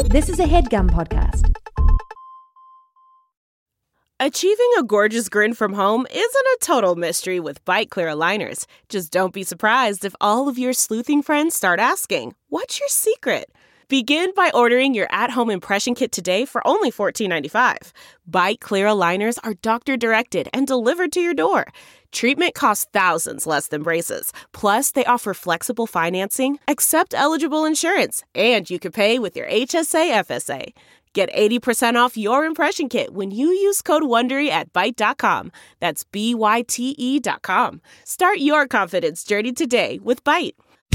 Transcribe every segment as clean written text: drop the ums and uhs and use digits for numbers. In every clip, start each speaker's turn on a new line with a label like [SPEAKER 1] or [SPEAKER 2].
[SPEAKER 1] This is a HeadGum podcast.
[SPEAKER 2] Achieving a gorgeous grin from home isn't a total mystery with Byte Clear aligners. Just don't be surprised if all of your sleuthing friends start asking, "What's your secret?" Begin by ordering your at-home impression kit today for only $14.95. Byte Clear aligners are doctor-directed and delivered to your door. Treatment costs thousands less than braces. Plus, they offer flexible financing, accept eligible insurance, and you can pay with your HSA FSA. Get 80% off your impression kit when you use code WONDERY at Byte.com. That's BYTE.com. Start your confidence journey today with Byte.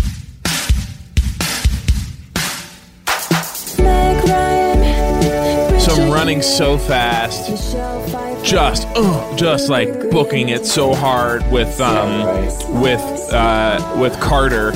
[SPEAKER 3] So I'm running so fast, just like booking it so hard with Carter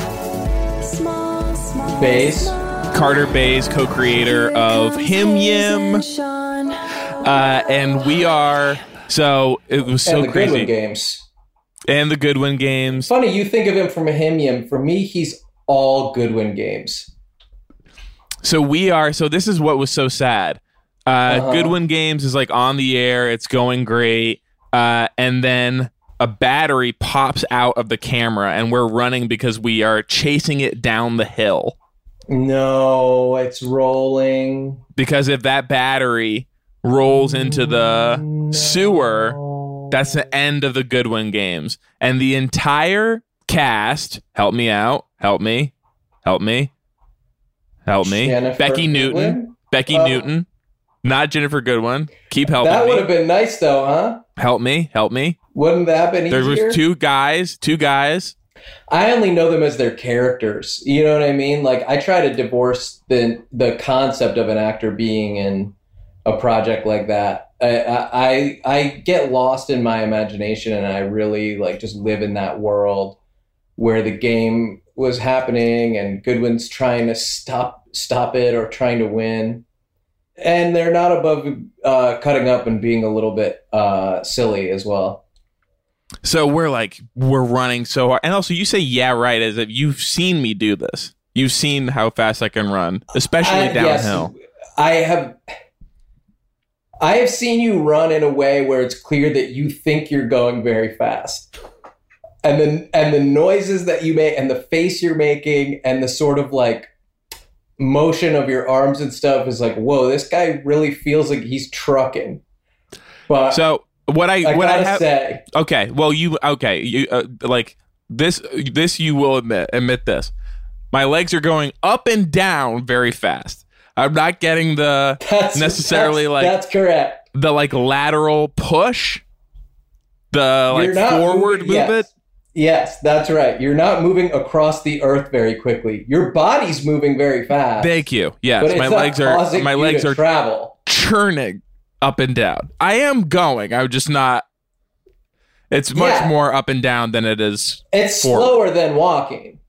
[SPEAKER 4] Bays.
[SPEAKER 3] Carter Bays, co-creator of Him Yim, and we are. So it was so
[SPEAKER 4] and the
[SPEAKER 3] crazy.
[SPEAKER 4] Goodwin Games.
[SPEAKER 3] And the Goodwin Games.
[SPEAKER 4] Funny, you think of him from a Him Yim. For me, he's all Goodwin Games.
[SPEAKER 3] So we are. So this is what was so sad. Goodwin Games is like on the air. It's going great. And then a battery pops out of the camera and we're running because we are chasing it down the hill.
[SPEAKER 4] No, it's rolling.
[SPEAKER 3] Because if that battery rolls into the sewer, that's the end of the Goodwin Games. And the entire cast, help me out, help me.
[SPEAKER 4] Jennifer
[SPEAKER 3] Becky Newton.
[SPEAKER 4] Goodwin?
[SPEAKER 3] Not Jennifer Goodwin. Keep helping me.
[SPEAKER 4] That would have been nice, though, huh?
[SPEAKER 3] Help me.
[SPEAKER 4] Wouldn't that have been easier?
[SPEAKER 3] There was two guys.
[SPEAKER 4] I only know them as their characters. You know what I mean? Like, I try to divorce the concept of an actor being in a project like that. I get lost in my imagination, and I really like just live in that world where the game was happening and Goodwin's trying to stop it or trying to win. And they're not above cutting up and being a little bit silly as well.
[SPEAKER 3] So we're running so hard. And also you say, yeah, right, as if you've seen me do this. You've seen how fast I can run, especially downhill.
[SPEAKER 4] Yes, I have seen you run in a way where it's clear that you think you're going very fast. And the noises that you make and the face you're making and the sort of like motion of your arms and stuff is like, whoa, this guy really feels like he's trucking. But
[SPEAKER 3] so what I have
[SPEAKER 4] say,
[SPEAKER 3] okay, well you like this you will admit this. My legs are going up and down very fast. I'm not getting that's
[SPEAKER 4] correct.
[SPEAKER 3] The like lateral push, the like forward movement.
[SPEAKER 4] Yes, that's right. You're not moving across the earth very quickly. Your body's moving very fast.
[SPEAKER 3] Thank you. Yes, my legs are
[SPEAKER 4] travel,
[SPEAKER 3] churning up and down. I am going. I'm just not. It's much more up and down than it is.
[SPEAKER 4] It's slower than walking.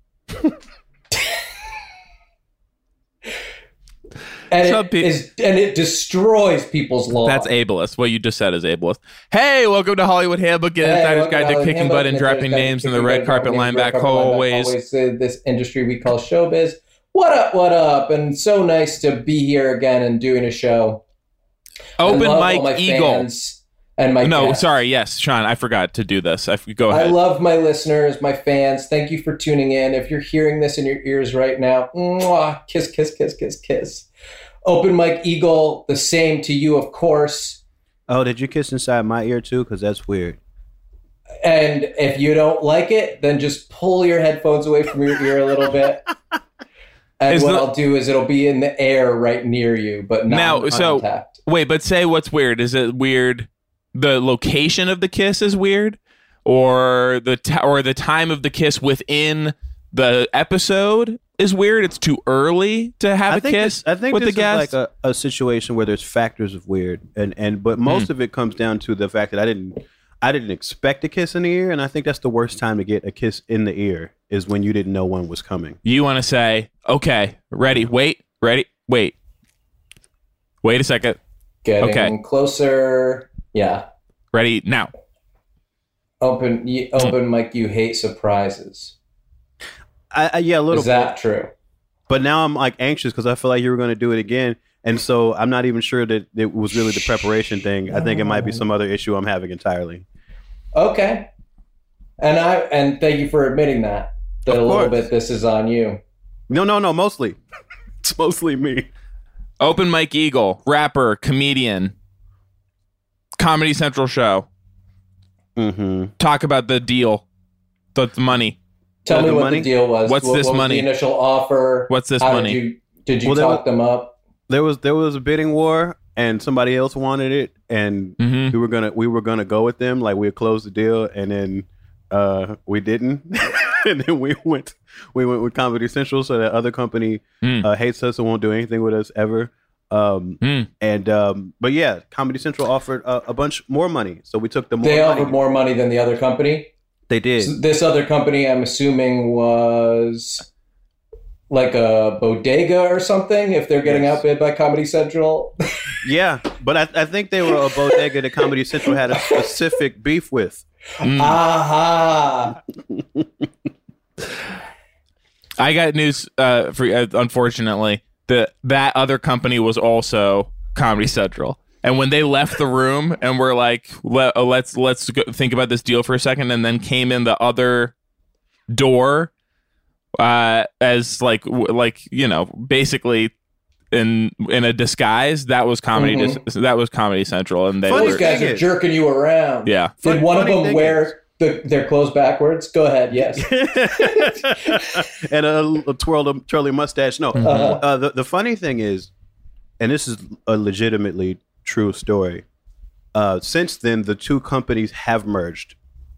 [SPEAKER 4] And it destroys people's law.
[SPEAKER 3] That's ableist. What you just said is ableist. Hey, welcome to Hollywood Handbook, an insider's guide to kicking butt and dropping names in the red carpet line back hallways.
[SPEAKER 4] This industry we call showbiz. What up? And so nice to be here again and doing a show.
[SPEAKER 3] Open Mike Eagle.
[SPEAKER 4] And my
[SPEAKER 3] no,
[SPEAKER 4] guests.
[SPEAKER 3] Sorry. Yes, Sean, I forgot to do this. Go ahead.
[SPEAKER 4] I love my listeners, my fans. Thank you for tuning in. If you're hearing this in your ears right now, mwah, kiss, kiss, kiss, kiss, kiss. Open Mike Eagle, the same to you, of course.
[SPEAKER 5] Oh, did you kiss inside my ear too? Because that's weird.
[SPEAKER 4] And if you don't like it, then just pull your headphones away from your ear a little bit. And I'll do is it'll be in the air right near you, but not in contact.
[SPEAKER 3] So, wait, but say what's weird. Is it weird? The location of the kiss is weird? Or the time of the kiss within the episode is weird? It's too early to have a kiss
[SPEAKER 5] I think
[SPEAKER 3] with
[SPEAKER 5] this
[SPEAKER 3] the guest?
[SPEAKER 5] is like a situation where there's factors of weird, but most of it comes down to the fact that I didn't expect a kiss in the ear, and I think that's the worst time to get a kiss in the ear is when you didn't know one was coming.
[SPEAKER 3] You want to say, okay, ready, wait a second.
[SPEAKER 4] Getting closer. Yeah.
[SPEAKER 3] Ready now.
[SPEAKER 4] Open Mike, you hate surprises.
[SPEAKER 5] Yeah, a little.
[SPEAKER 4] Is that true?
[SPEAKER 5] But now I'm like anxious because I feel like you were going to do it again. And so I'm not even sure that it was really the preparation thing. I think it might be some other issue I'm having entirely.
[SPEAKER 4] Okay. And thank you for admitting that a little bit this is on you.
[SPEAKER 5] No, mostly. It's mostly me.
[SPEAKER 3] Open Mike Eagle, rapper, comedian, Comedy Central show.
[SPEAKER 5] Mm-hmm.
[SPEAKER 3] Talk about the deal, the money.
[SPEAKER 4] Tell me what the deal was.
[SPEAKER 3] What's this
[SPEAKER 4] what
[SPEAKER 3] money?
[SPEAKER 4] Was the initial offer?
[SPEAKER 3] What's this
[SPEAKER 4] How
[SPEAKER 3] money?
[SPEAKER 4] Did you talk them up?
[SPEAKER 5] There was a bidding war, and somebody else wanted it, and we were gonna go with them. Like we had closed the deal, and then we didn't, and then we went with Comedy Central, so that other company hates us and won't do anything with us ever. But yeah, Comedy Central offered a bunch more money, so we took the more.
[SPEAKER 4] They
[SPEAKER 5] money.
[SPEAKER 4] offered more money than the other company.
[SPEAKER 5] They did.
[SPEAKER 4] So this other company, I'm assuming, was like a bodega or something. If they're getting outbid by Comedy Central,
[SPEAKER 5] Yeah, but I think they were a bodega that Comedy Central had a specific beef with.
[SPEAKER 4] Aha!
[SPEAKER 3] I got news for unfortunately. That other company was also Comedy Central. And when they left the room and were like, let's go think about this deal for a second, and then came in the other door as like basically in a disguise, that was Comedy that was Comedy Central, and
[SPEAKER 4] Those guys are jerking you around.
[SPEAKER 3] Yeah.
[SPEAKER 4] Did one of them wear their clothes backwards? Go ahead. Yes.
[SPEAKER 5] And a twirly mustache. No. The funny thing is, and this is a legitimately true story. Since then, the two companies have merged.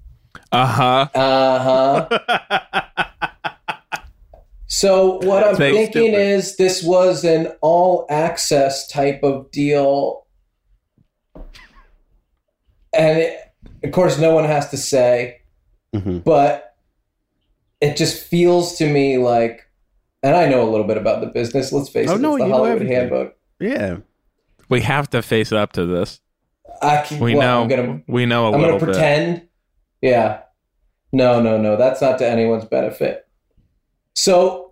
[SPEAKER 4] So what I'm thinking is this was an all access type of deal. And of course, no one has to say, but it just feels to me like, and I know a little bit about the business. Let's face it, it's the Hollywood Handbook.
[SPEAKER 5] Yeah.
[SPEAKER 3] We have to face up to this.
[SPEAKER 4] We know a little bit. I'm going to pretend. Yeah. No. That's not to anyone's benefit. So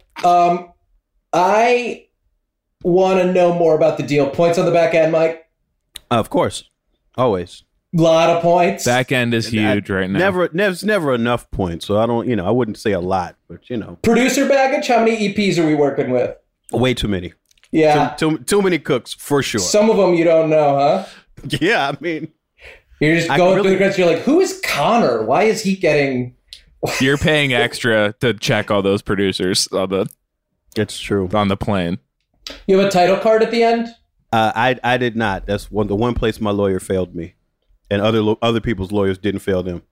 [SPEAKER 4] I want to know more about the deal. Points on the back end, Mike?
[SPEAKER 5] Of course. Always.
[SPEAKER 4] A lot of points.
[SPEAKER 3] Back end is huge right now.
[SPEAKER 5] There's never enough points, so I don't, I wouldn't say a lot, but
[SPEAKER 4] Producer baggage, how many EPs are we working with?
[SPEAKER 5] Way too many.
[SPEAKER 4] Yeah.
[SPEAKER 5] Too many cooks, for sure.
[SPEAKER 4] Some of them you don't know, huh?
[SPEAKER 5] Yeah, I mean.
[SPEAKER 4] You're just going through the credits, you're like, who is Connor? Why is he getting...
[SPEAKER 3] You're paying extra to check all those producers on
[SPEAKER 5] It's true.
[SPEAKER 3] On the plane.
[SPEAKER 4] You have a title card at the end?
[SPEAKER 5] I did not. That's the one place my lawyer failed me. And other people's lawyers didn't fail them.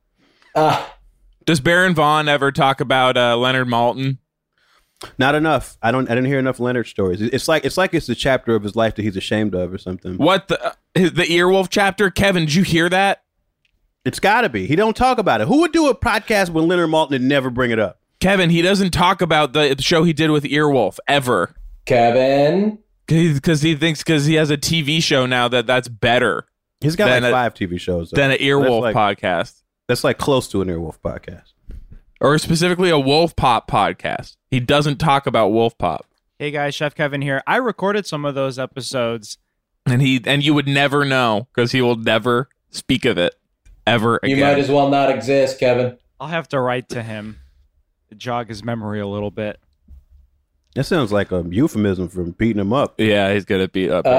[SPEAKER 3] Does Baron Vaughn ever talk about Leonard Maltin?
[SPEAKER 5] Not enough. I didn't hear enough Leonard stories. It's like it's the chapter of his life that he's ashamed of or something.
[SPEAKER 3] What the Earwolf chapter? Kevin, did you hear that?
[SPEAKER 5] It's got to be. He don't talk about it. Who would do a podcast with Leonard Maltin and never bring it up?
[SPEAKER 3] Kevin, he doesn't talk about the show he did with Earwolf ever.
[SPEAKER 4] Kevin,
[SPEAKER 3] because he has a TV show now that's better.
[SPEAKER 5] He's got like 5 TV shows
[SPEAKER 3] than an Earwolf podcast.
[SPEAKER 5] That's like close to an Earwolf podcast,
[SPEAKER 3] or specifically a Wolf Pop podcast. He doesn't talk about Wolf Pop.
[SPEAKER 6] Hey guys, Chef Kevin here. I recorded some of those episodes,
[SPEAKER 3] and you would never know because he will never speak of it ever again.
[SPEAKER 4] You might as well not exist, Kevin.
[SPEAKER 6] I'll have to write to him to jog his memory a little bit.
[SPEAKER 5] That sounds like a euphemism for beating him up.
[SPEAKER 3] Yeah, he's gonna beat up.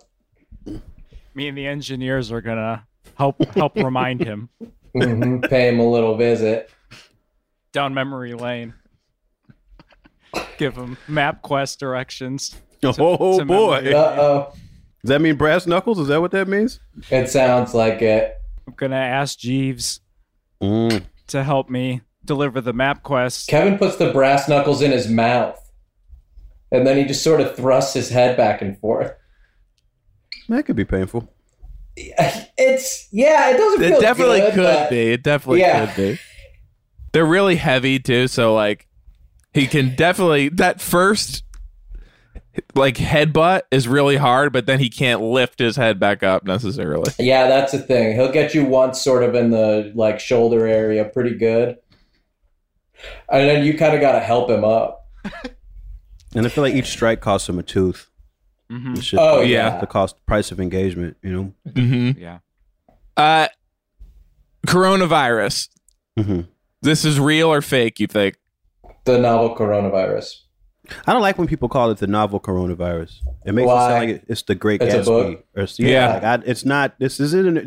[SPEAKER 6] Me and the engineers are gonna help remind him.
[SPEAKER 4] Pay him a little visit
[SPEAKER 6] down memory lane. Give him MapQuest directions.
[SPEAKER 5] To
[SPEAKER 4] boy!
[SPEAKER 5] Does that mean brass knuckles? Is that what that means?
[SPEAKER 4] It sounds like it.
[SPEAKER 6] I'm gonna ask Jeeves to help me deliver the MapQuest.
[SPEAKER 4] Kevin puts the brass knuckles in his mouth, and then he just sort of thrusts his head back and forth.
[SPEAKER 5] That could be painful.
[SPEAKER 4] It doesn't feel
[SPEAKER 3] definitely
[SPEAKER 4] good.
[SPEAKER 3] Could be. It definitely could be. They're really heavy too, so like he can definitely that first like headbutt is really hard, but then he can't lift his head back up necessarily.
[SPEAKER 4] Yeah, that's the thing. He'll get you once sort of in the like shoulder area pretty good. And then you kind of got to help him up.
[SPEAKER 5] And I feel like each strike costs him a tooth.
[SPEAKER 6] Mm-hmm.
[SPEAKER 5] It's just
[SPEAKER 4] Oh, yeah.
[SPEAKER 5] the price of engagement, you know?
[SPEAKER 3] Mm-hmm.
[SPEAKER 6] Yeah.
[SPEAKER 3] Coronavirus.
[SPEAKER 5] Mm-hmm.
[SPEAKER 3] This is real or fake, you think?
[SPEAKER 4] The novel coronavirus.
[SPEAKER 5] I don't like when people call it the novel coronavirus. It makes
[SPEAKER 4] Why?
[SPEAKER 5] it sound like it's the Great
[SPEAKER 4] It's a
[SPEAKER 5] Gatsby.
[SPEAKER 4] book?
[SPEAKER 5] Or,
[SPEAKER 3] Yeah.
[SPEAKER 5] like it's not. This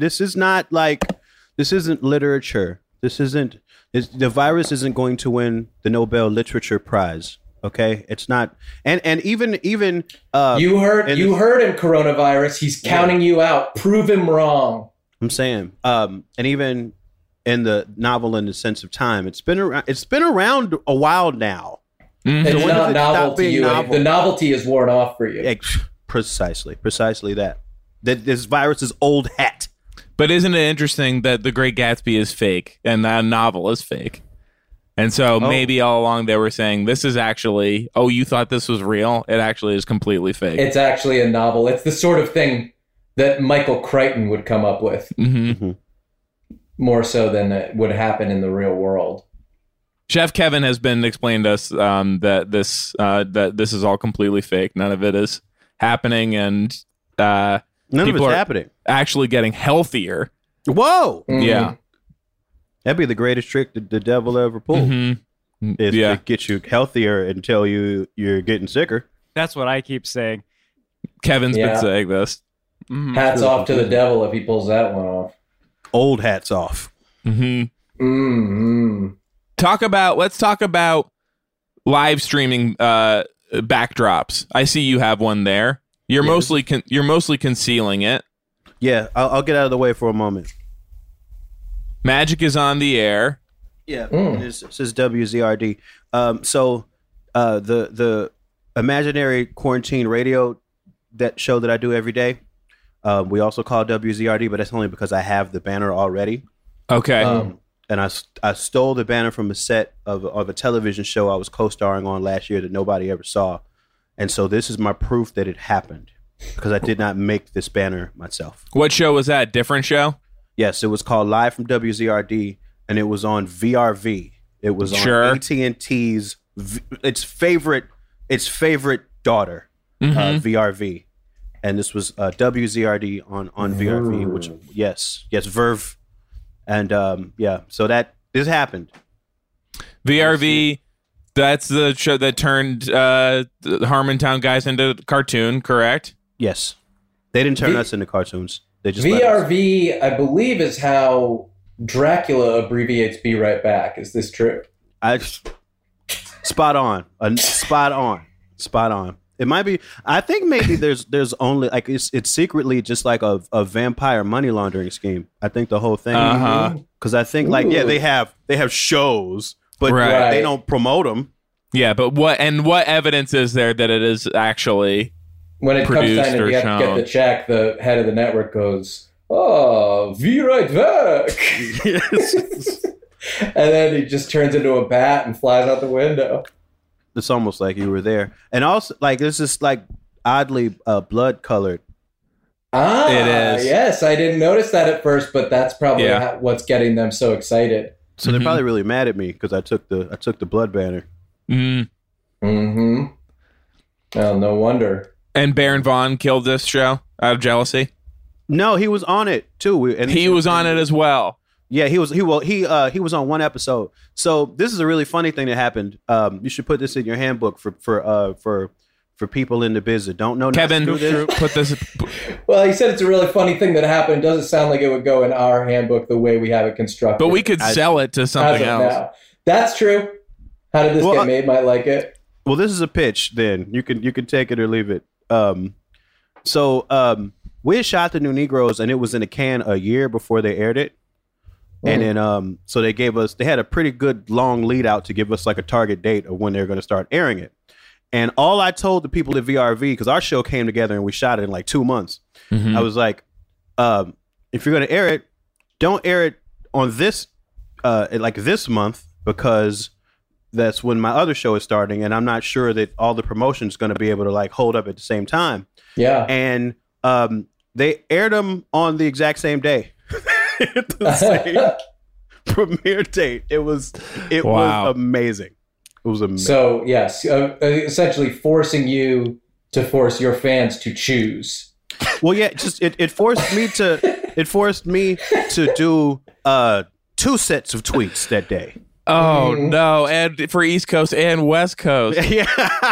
[SPEAKER 5] isn't literature. The virus isn't going to win the Nobel Literature Prize. Okay, it's not. And even
[SPEAKER 4] You heard him, coronavirus. He's counting you out. Prove him wrong.
[SPEAKER 5] I'm saying, and even in the novel, in the sense of time, it's been around a while now.
[SPEAKER 3] Mm-hmm.
[SPEAKER 4] It's
[SPEAKER 5] when does
[SPEAKER 4] not
[SPEAKER 5] it
[SPEAKER 4] novel
[SPEAKER 5] stop
[SPEAKER 4] to
[SPEAKER 5] being
[SPEAKER 4] you.
[SPEAKER 5] novel?
[SPEAKER 4] The novelty is worn off for you.
[SPEAKER 5] Precisely that. That this virus is old hat.
[SPEAKER 3] But isn't it interesting that The Great Gatsby is fake and that novel is fake? And so maybe all along they were saying this is actually, you thought this was real? It actually is completely fake.
[SPEAKER 4] It's actually a novel. It's the sort of thing that Michael Crichton would come up with,
[SPEAKER 3] Mm-hmm.
[SPEAKER 4] more so than it would happen in the real world.
[SPEAKER 3] Chef Kevin has been explained to us that this is all completely fake. None of it is happening, and
[SPEAKER 5] None of
[SPEAKER 3] people
[SPEAKER 5] it's
[SPEAKER 3] are
[SPEAKER 5] happening.
[SPEAKER 3] actually getting healthier.
[SPEAKER 5] Whoa,
[SPEAKER 4] Mhm.
[SPEAKER 3] Yeah.
[SPEAKER 5] that'd be the greatest trick that the devil ever pulled.
[SPEAKER 3] Mm-hmm.
[SPEAKER 5] Is
[SPEAKER 3] Yeah.
[SPEAKER 5] to get you healthier and tell you you're getting sicker.
[SPEAKER 6] That's what I keep saying.
[SPEAKER 3] Kevin's been
[SPEAKER 4] Yeah.
[SPEAKER 3] saying this.
[SPEAKER 6] Mhm.
[SPEAKER 4] Hats off to the devil if he pulls that one off.
[SPEAKER 5] Old hats off.
[SPEAKER 3] Mm-hmm.
[SPEAKER 4] Mm-hmm.
[SPEAKER 3] Let's talk about live streaming backdrops. I see you have one there. You're mostly concealing it.
[SPEAKER 5] Yeah, I'll get out of the way for a moment.
[SPEAKER 3] Magic is on the air.
[SPEAKER 5] Yeah, this is WZRD. So the imaginary quarantine radio, that show that I do every day, we also call WZRD, but that's only because I have the banner already.
[SPEAKER 3] Okay.
[SPEAKER 5] And I stole the banner from a set of a television show I was co-starring on last year that nobody ever saw. And so this is my proof that it happened, because I did not make this banner myself.
[SPEAKER 3] What show was that? Different show?
[SPEAKER 5] Yes, it was called Live from WZRD, and it was on VRV. It was on AT&T's its favorite daughter, VRV, and this was WZRD on VRV, which yes, Verve, and so that this happened.
[SPEAKER 3] VRV. That's the show that turned the Harmontown guys into a cartoon, correct?
[SPEAKER 5] Yes, they didn't turn us into cartoons. They just let us.
[SPEAKER 4] VRV, I believe, is how Dracula abbreviates "Be Right Back." Is this true?
[SPEAKER 5] Spot on. It might be. I think maybe there's only like it's secretly just like a vampire money laundering scheme. I think the whole thing. Because I think they have shows, but they don't promote them.
[SPEAKER 3] Yeah, but what evidence is there that it is actually
[SPEAKER 4] When it comes
[SPEAKER 3] produced
[SPEAKER 4] time to
[SPEAKER 3] or
[SPEAKER 4] get the check, the head of the network goes, "Oh, be right back." And then he just turns into a bat and flies out the window.
[SPEAKER 5] It's almost like you were there, and also like this is like oddly blood colored.
[SPEAKER 3] It is.
[SPEAKER 4] Yes, I didn't notice that at first, but that's probably what's getting them so excited.
[SPEAKER 5] So they're probably really mad at me because I took the blood banner.
[SPEAKER 4] Mm-hmm. Well, no wonder.
[SPEAKER 3] And Baron Vaughn killed this show out of jealousy.
[SPEAKER 5] No, he was on it too. And
[SPEAKER 3] he was on it as well.
[SPEAKER 5] Yeah, he was on one episode. So this is a really funny thing that happened. You should put this in your handbook for people in the biz that don't know.
[SPEAKER 3] Kevin, put this.
[SPEAKER 4] Well, he said it's a really funny thing that happened. It doesn't sound like it would go in our handbook the way we have it constructed.
[SPEAKER 3] But we could sell it to something else.
[SPEAKER 4] Now. That's true. How did this get made? Might like it.
[SPEAKER 5] Well, this is a pitch. Then you can take it or leave it. We had shot the New Negroes, and it was in a can a year before they aired it. And then, so they had a pretty good long lead out to give us like a target date of when they're going to start airing it. And all I told the people at VRV, because our show came together and we shot it in like 2 months. I was like, if you're going to air it, don't air it on this month, because that's when my other show is starting. And I'm not sure that all the promotion is going to be able to like hold up at the same time.
[SPEAKER 4] Yeah.
[SPEAKER 5] And they aired them on the exact same day. The same premiere date. It was amazing. It was amazing.
[SPEAKER 4] So yes, essentially forcing you to force your fans to choose.
[SPEAKER 5] Well, yeah, just it forced me to do 2 sets of tweets that day.
[SPEAKER 3] Oh no! And for East Coast and West Coast.
[SPEAKER 5] Yeah.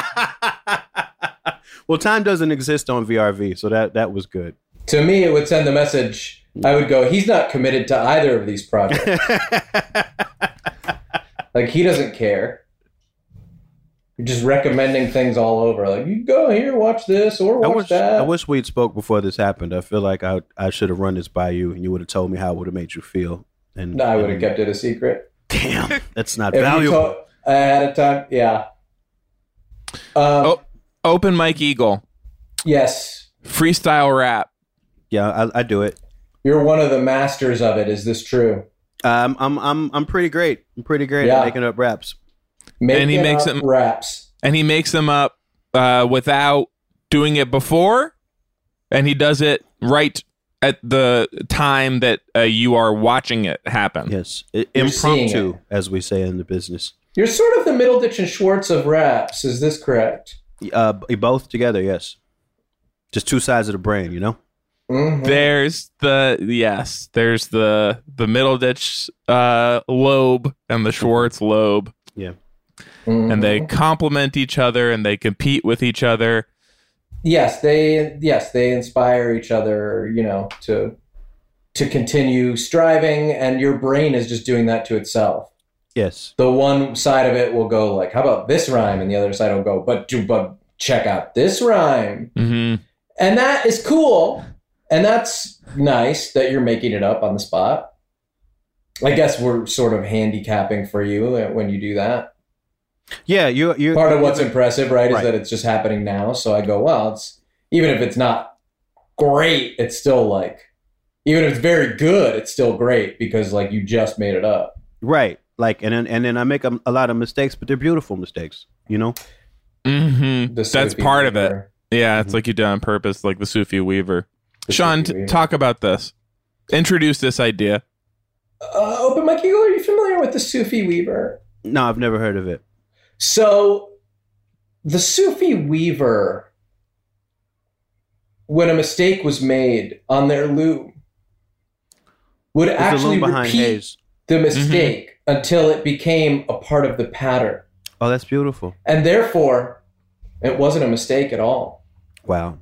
[SPEAKER 5] Well, time doesn't exist on VRV, so that was good.
[SPEAKER 4] To me, it would send the message. I would go, he's not committed to either of these projects. Like, he doesn't care. You're just recommending things all over. Like, you go here, watch this, or watch that.
[SPEAKER 5] I wish we'd spoke before this happened. I feel like I should have run this by you, and you would have told me how it would have made you feel. And
[SPEAKER 4] No, I would have kept it a secret.
[SPEAKER 5] Damn, that's not
[SPEAKER 4] If you
[SPEAKER 5] valuable.
[SPEAKER 4] told ahead of time, yeah.
[SPEAKER 3] Open Mike Eagle,
[SPEAKER 4] Yes.
[SPEAKER 3] freestyle rap.
[SPEAKER 5] Yeah, I do it.
[SPEAKER 4] You're one of the masters of it. Is this true?
[SPEAKER 5] I'm pretty great. I'm pretty great at making up raps.
[SPEAKER 3] And he makes
[SPEAKER 4] up
[SPEAKER 3] them-
[SPEAKER 4] raps.
[SPEAKER 3] And he makes them up without doing it before, and he does it right at the time that you are watching it happen.
[SPEAKER 5] Yes,
[SPEAKER 4] You're seeing
[SPEAKER 5] impromptu,
[SPEAKER 4] it.
[SPEAKER 5] as we say in the business.
[SPEAKER 4] You're sort of the Middleditch and Schwartz of raps. Is this correct?
[SPEAKER 5] Both together, yes. Just 2 sides of the brain, you know.
[SPEAKER 4] Mhm.
[SPEAKER 3] There's the Middleditch lobe and the Schwartz lobe,
[SPEAKER 5] Yeah.
[SPEAKER 4] Mhm.
[SPEAKER 3] and they complement each other and they compete with each other.
[SPEAKER 4] Yes, they inspire each other, to continue striving, and your brain is just doing that to itself.
[SPEAKER 5] Yes.
[SPEAKER 4] The one side of it will go like, how about this rhyme? And the other side will go, but check out this rhyme.
[SPEAKER 3] Mm-hmm.
[SPEAKER 4] And that is cool. And that's nice that you're making it up on the spot. I guess we're sort of handicapping for you when you do that.
[SPEAKER 5] Yeah, you
[SPEAKER 4] Part of what's impressive, right, is
[SPEAKER 5] Right.
[SPEAKER 4] that it's just happening now. So I go, well, it's even if it's not great, it's still like, even if it's very good, it's still great because like you just made it up.
[SPEAKER 5] right. Like, and then I make a lot of mistakes, but they're beautiful mistakes, you know.
[SPEAKER 3] Mm-hmm.
[SPEAKER 4] The
[SPEAKER 3] That's
[SPEAKER 4] Sophie
[SPEAKER 3] part of it.
[SPEAKER 4] Weaver.
[SPEAKER 3] Yeah, it's like you did on purpose, like the Sufi Weaver.
[SPEAKER 4] The
[SPEAKER 3] Sean,
[SPEAKER 4] Sophie Weaver.
[SPEAKER 3] talk about this. Introduce this idea.
[SPEAKER 4] Open Mike Eagle, are you familiar with the Sufi Weaver?
[SPEAKER 5] No, I've never heard of it.
[SPEAKER 4] So, the Sufi Weaver, when a mistake was made on their loom, would
[SPEAKER 5] It's the
[SPEAKER 4] actually
[SPEAKER 5] loom behind
[SPEAKER 4] repeat
[SPEAKER 5] Hayes.
[SPEAKER 4] the mistake until it became a part of the pattern.
[SPEAKER 5] Oh, that's beautiful.
[SPEAKER 4] And therefore, it wasn't a mistake at all.
[SPEAKER 5] Wow.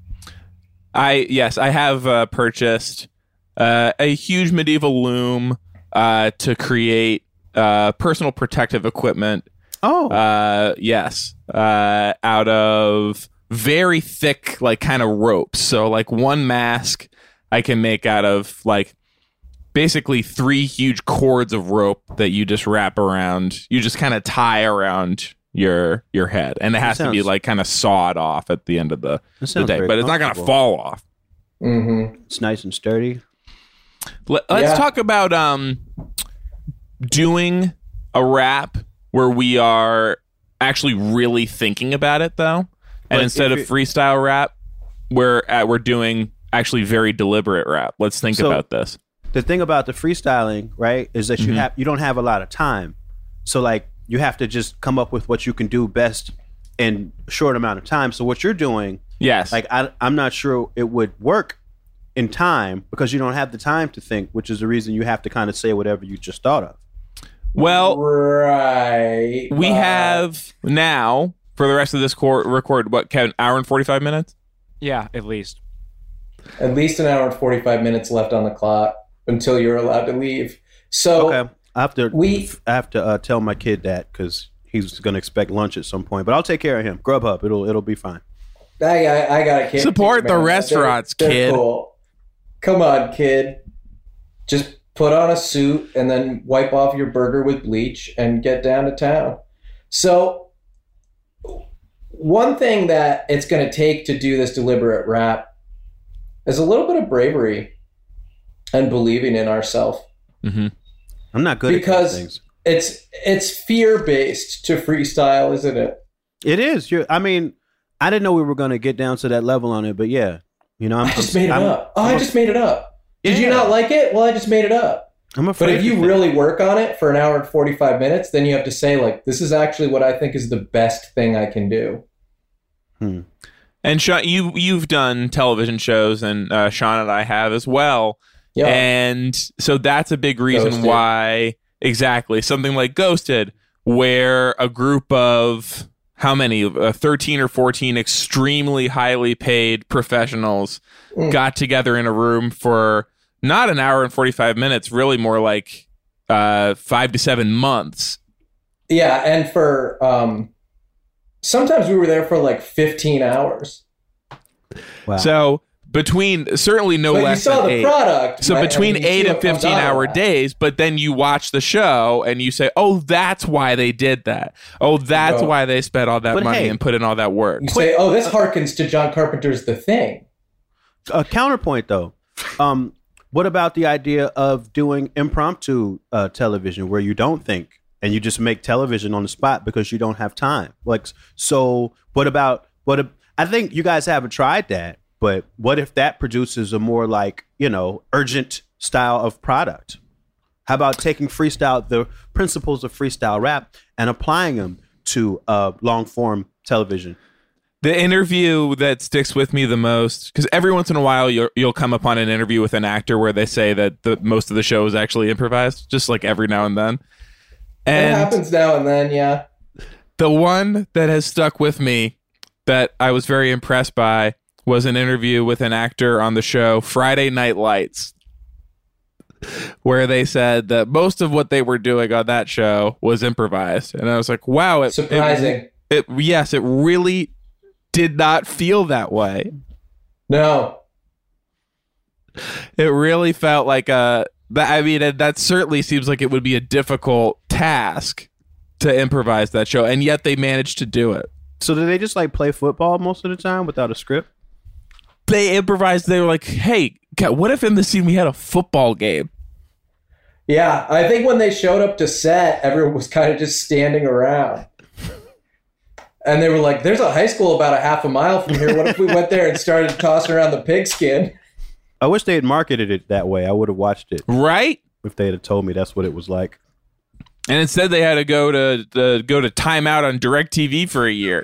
[SPEAKER 3] I have purchased a huge medieval loom to create personal protective equipment.
[SPEAKER 5] Oh,
[SPEAKER 3] Yes, out of very thick, like kind of ropes. So like one mask I can make out of like basically 3 huge cords of rope that you just wrap around. You just kind of tie around your head, and it has to be
[SPEAKER 5] sounds-
[SPEAKER 3] like kind of sawed off at the end of the
[SPEAKER 5] sounds
[SPEAKER 3] day.
[SPEAKER 5] very
[SPEAKER 3] But it's not going to
[SPEAKER 5] comfortable.
[SPEAKER 3] fall off.
[SPEAKER 4] Mm-hmm.
[SPEAKER 5] it's nice and sturdy.
[SPEAKER 3] Let's
[SPEAKER 4] Yeah.
[SPEAKER 3] talk about doing a rap where we are actually really thinking about it, though, and
[SPEAKER 5] But
[SPEAKER 3] instead of
[SPEAKER 5] if
[SPEAKER 3] freestyle rap, we're doing actually very deliberate rap. Let's think
[SPEAKER 5] So-
[SPEAKER 3] about this.
[SPEAKER 5] The thing about the freestyling, right, is that you don't have a lot of time. So like you have to just come up with what you can do best in a short amount of time. So what you're doing,
[SPEAKER 3] Yes,
[SPEAKER 5] like I'm not sure it would work in time because you don't have the time to think, which is the reason you have to kind of say whatever you just thought of.
[SPEAKER 3] well,
[SPEAKER 4] Right.
[SPEAKER 3] we have now for the rest of this record what, Kevin, hour and 45 minutes.
[SPEAKER 6] Yeah, at least.
[SPEAKER 4] At least an hour and 45 minutes left on the clock until you're allowed to leave. So,
[SPEAKER 5] Okay, I have to
[SPEAKER 4] we-
[SPEAKER 5] tell my kid that because he's going to expect lunch at some point. But I'll take care of him. Grubhub, it'll be fine.
[SPEAKER 4] I got a kid.
[SPEAKER 3] Support the
[SPEAKER 4] Man,
[SPEAKER 3] restaurants,
[SPEAKER 4] they're
[SPEAKER 3] kid.
[SPEAKER 4] Cool. Come on, kid. Just put on a suit and then wipe off your burger with bleach and get down to town. So, one thing that it's going to take to do this deliberate rap is a little bit of bravery and believing in ourselves.
[SPEAKER 3] Mm-hmm.
[SPEAKER 5] I'm not good
[SPEAKER 4] Because-
[SPEAKER 5] at those things.
[SPEAKER 4] It's fear-based to freestyle, isn't it?
[SPEAKER 5] It is. I didn't know we were going to get down to that level on it, but yeah,
[SPEAKER 4] I just made it up. I just made it up. Did you
[SPEAKER 5] Yeah.
[SPEAKER 4] not like it? Well, I just made it up.
[SPEAKER 5] I'm afraid.
[SPEAKER 4] But if you really work on it for an hour and 45 minutes, then you have to say, like, this is actually what I think is the best thing I can do.
[SPEAKER 3] And Sean, you've done television shows, and Sean and I have as well.
[SPEAKER 4] Yeah.
[SPEAKER 3] And so that's a big reason
[SPEAKER 4] Ghosted.
[SPEAKER 3] why, exactly, something like Ghosted, where a group of, how many, 13 or 14 extremely highly paid professionals got together in a room for not an hour and 45 minutes, really more like 5 to 7 months.
[SPEAKER 4] Yeah, and for sometimes we were there for like 15 hours.
[SPEAKER 5] Wow.
[SPEAKER 3] So between, certainly no
[SPEAKER 4] But you
[SPEAKER 3] less
[SPEAKER 4] saw
[SPEAKER 3] than
[SPEAKER 4] the
[SPEAKER 3] 8.
[SPEAKER 4] product.
[SPEAKER 3] So
[SPEAKER 4] right?
[SPEAKER 3] between
[SPEAKER 4] And you see
[SPEAKER 3] 8 and
[SPEAKER 4] what comes
[SPEAKER 3] 15
[SPEAKER 4] out of
[SPEAKER 3] hour
[SPEAKER 4] that.
[SPEAKER 3] days, but then you watch the show and you say, oh, that's why they did that. Oh, that's
[SPEAKER 4] No.
[SPEAKER 3] why they spent all that
[SPEAKER 5] But
[SPEAKER 3] money
[SPEAKER 5] hey,
[SPEAKER 3] and put in all that work.
[SPEAKER 4] You say, oh, this harkens to John Carpenter's The Thing.
[SPEAKER 5] A counterpoint, though. What about the idea of doing impromptu television where you don't think and you just make television on the spot because you don't have time? Like, so what about I think you guys haven't tried that, but what if that produces a more like, urgent style of product? How about taking the principles of freestyle rap and applying them to long form television?
[SPEAKER 3] The interview that sticks with me the most, because every once in a while you'll come upon an interview with an actor where they say that most of the show is actually improvised, just like every now and then.
[SPEAKER 4] It
[SPEAKER 3] And
[SPEAKER 4] happens now and then, yeah.
[SPEAKER 3] the one that has stuck with me that I was very impressed by was an interview with an actor on the show Friday Night Lights, where they said that most of what they were doing on that show was improvised. And I was like, wow.
[SPEAKER 4] Surprising.
[SPEAKER 3] It really did not feel that way.
[SPEAKER 4] No.
[SPEAKER 3] It really felt like that certainly seems like it would be a difficult task to improvise that show, and yet they managed to do it.
[SPEAKER 5] So do they just like play football most of the time without a script?
[SPEAKER 3] They improvised. They were like, hey, God, what if in the scene we had a football game?
[SPEAKER 4] Yeah, I think when they showed up to set, everyone was kind of just standing around. And they were like, there's a high school about a half a mile from here. What if we went there and started tossing around the pigskin?
[SPEAKER 5] I wish they had marketed it that way. I would have watched it
[SPEAKER 3] Right?
[SPEAKER 5] if they had told me that's what it was like.
[SPEAKER 3] And instead they had to go to timeout on DirecTV for a year.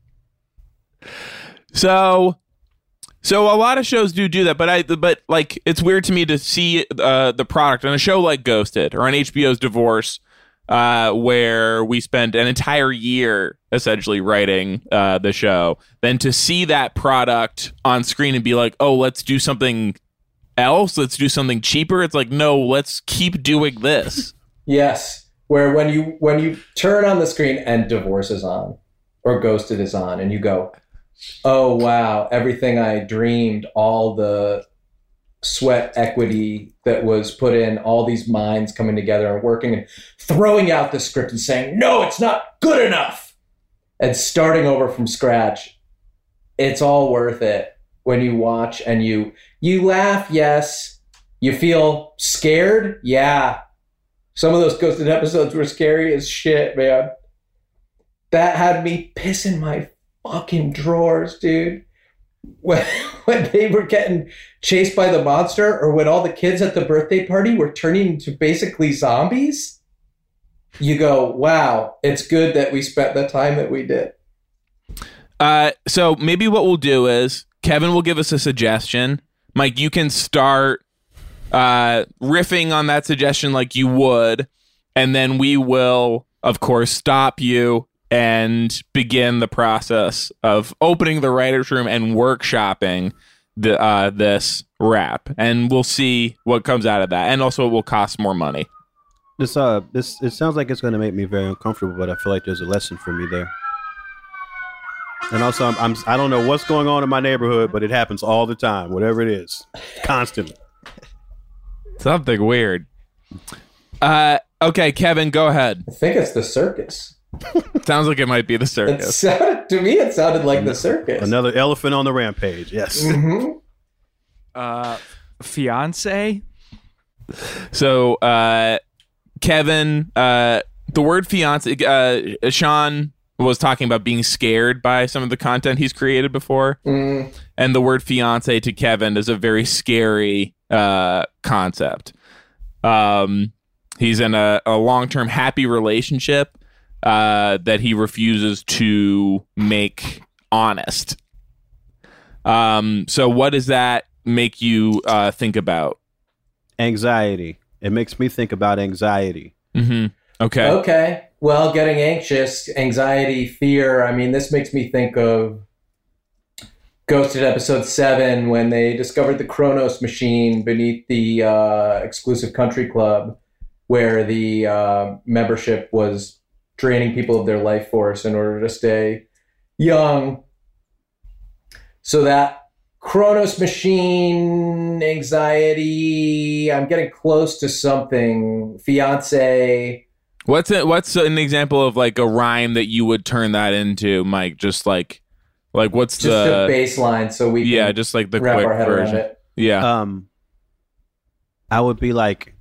[SPEAKER 3] So a lot of shows do that, but like it's weird to me to see the product on a show like Ghosted or on HBO's Divorce, where we spent an entire year essentially writing the show, then to see that product on screen and be like, oh, let's do something else, let's do something cheaper. It's like, no, let's keep doing this.
[SPEAKER 4] Yes. Where when you turn on the screen and Divorce is on or Ghosted is on and you go, oh, wow, everything I dreamed, all the sweat equity that was put in, all these minds coming together and working and throwing out the script and saying, no, it's not good enough, and starting over from scratch. It's all worth it when you watch and you laugh, yes. You feel scared, yeah. Some of those Ghosted episodes were scary as shit, man. That had me pissing my fucking drawers, dude. When they were getting chased by the monster, or when all the kids at the birthday party were turning into basically zombies, you go, wow, it's good that we spent the time that we did.
[SPEAKER 3] So maybe what we'll do is Kevin will give us a suggestion. Mike, you can start riffing on that suggestion like you would, and then we will, of course, stop you and begin the process of opening the writer's room and workshopping this rap, and we'll see what comes out of that, and also it will cost more money.
[SPEAKER 5] This it sounds like it's going to make me very uncomfortable, but I feel like there's a lesson for me there. And also, I don't know what's going on in my neighborhood, but it happens all the time, whatever it is, constantly.
[SPEAKER 3] Something weird. Okay, Kevin, go ahead.
[SPEAKER 4] I think it's the circus.
[SPEAKER 3] Sounds like it might be the circus.
[SPEAKER 4] To me, it sounded like the circus.
[SPEAKER 5] Another elephant on the rampage. Yes.
[SPEAKER 4] Mm-hmm.
[SPEAKER 6] Fiance?
[SPEAKER 3] So, Kevin, the word fiance, Sean was talking about being scared by some of the content he's created before.
[SPEAKER 4] Mm.
[SPEAKER 3] And the word fiance to Kevin is a very scary concept. He's in a long-term happy relationship that he refuses to make honest. So what does that make you think about?
[SPEAKER 5] Anxiety. It makes me think about anxiety.
[SPEAKER 3] Mm-hmm. Okay.
[SPEAKER 4] Okay. Well, getting anxious, anxiety, fear. I mean, this makes me think of Ghosted episode 7 when they discovered the Kronos machine beneath the exclusive country club, where the membership was draining people of their life force in order to stay young. So that Kronos machine, anxiety, I'm getting close to something. Fiance.
[SPEAKER 3] What's an example of like a rhyme that you would turn that into, Mike? Just like what's
[SPEAKER 4] just the baseline, so we can
[SPEAKER 3] just like the
[SPEAKER 4] wrap
[SPEAKER 3] quick
[SPEAKER 4] our head
[SPEAKER 3] version.
[SPEAKER 4] around it.
[SPEAKER 3] Yeah.
[SPEAKER 5] I would be like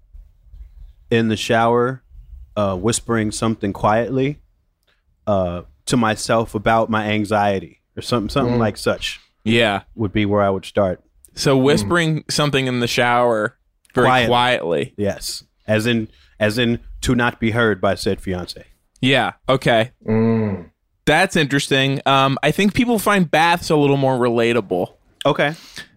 [SPEAKER 5] in the shower, whispering something quietly to myself about my anxiety or something like such.
[SPEAKER 3] Yeah.
[SPEAKER 5] Would be where I would start.
[SPEAKER 3] So whispering something in the shower very quietly.
[SPEAKER 5] Yes. As in to not be heard by said fiance.
[SPEAKER 3] Yeah. Okay. That's interesting. I think people find baths a little more relatable.
[SPEAKER 5] Okay.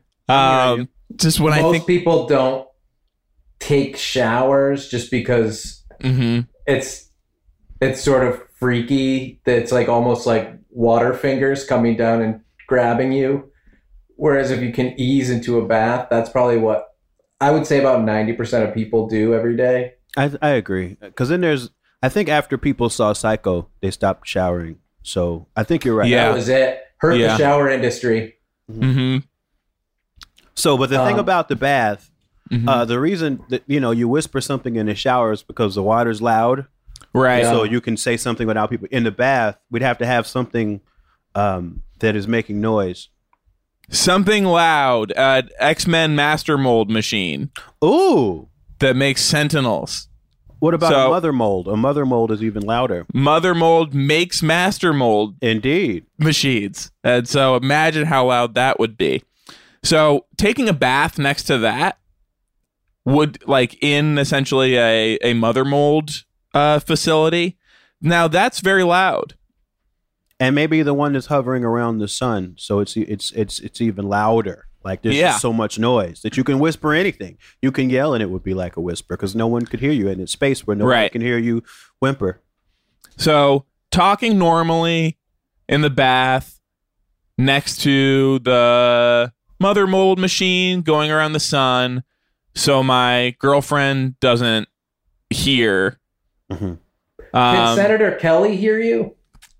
[SPEAKER 3] Just when
[SPEAKER 4] Most people don't take showers just because it's sort of freaky. That it's like almost like water fingers coming down and grabbing you. Whereas if you can ease into a bath, that's probably what I would say about 90% of people do every day.
[SPEAKER 5] I agree. Because then I think after people saw Psycho, they stopped showering. So I think you're right.
[SPEAKER 4] That was it. Hurt the shower industry.
[SPEAKER 3] Mm-hmm.
[SPEAKER 5] So, but the thing about the bath, the reason that, you whisper something in the shower is because the water's loud.
[SPEAKER 3] Right.
[SPEAKER 5] So you can say something without people. In the bath, we'd have to have something that is making noise.
[SPEAKER 3] Something loud. X-Men Master Mold machine.
[SPEAKER 5] Ooh.
[SPEAKER 3] That makes Sentinels.
[SPEAKER 5] What about a mother mold? A mother mold is even louder.
[SPEAKER 3] Mother mold makes master mold.
[SPEAKER 5] Indeed.
[SPEAKER 3] Machines. And so imagine how loud that would be. So taking a bath next to that would, like, in essentially a mother mold facility. Now that's very loud.
[SPEAKER 5] And maybe the one that's hovering around the sun, so it's even louder. Like there's just so much noise that you can whisper anything. You can yell and it would be like a whisper because no one could hear you, and it's space where no one can hear you whimper.
[SPEAKER 3] So talking normally in the bath next to the mother mold machine going around the sun, so my girlfriend doesn't hear.
[SPEAKER 4] Can Senator Kelly hear you?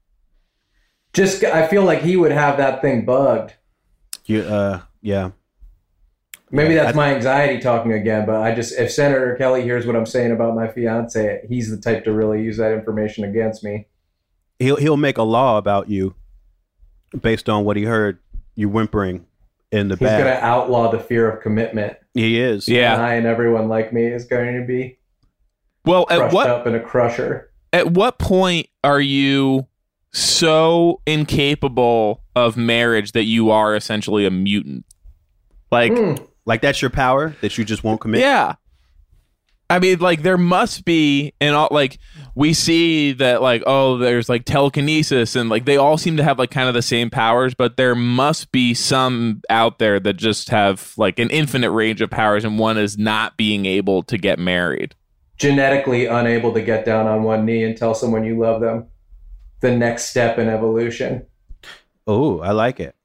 [SPEAKER 4] I feel like he would have that thing bugged.
[SPEAKER 5] Yeah.
[SPEAKER 4] Maybe that's my anxiety talking again, but if Senator Kelly hears what I'm saying about my fiance, he's the type to really use that information against me.
[SPEAKER 5] He'll make a law about you based on what he heard you whimpering in the bath.
[SPEAKER 4] He's going to outlaw the fear of commitment.
[SPEAKER 5] He is.
[SPEAKER 3] Yeah.
[SPEAKER 4] And I and everyone like me is going to be
[SPEAKER 3] crushed
[SPEAKER 4] up in a crusher.
[SPEAKER 3] At what point are you so incapable of marriage that you are essentially a mutant?
[SPEAKER 5] Like that's your power that you just won't commit?
[SPEAKER 3] Yeah. I mean, like, there must be, we see that, like, there's like telekinesis and like they all seem to have like kind of the same powers, but there must be some out there that just have like an infinite range of powers, and one is not being able to get married.
[SPEAKER 4] Genetically unable to get down on one knee and tell someone you love them. The next step in evolution.
[SPEAKER 5] Oh, I like it.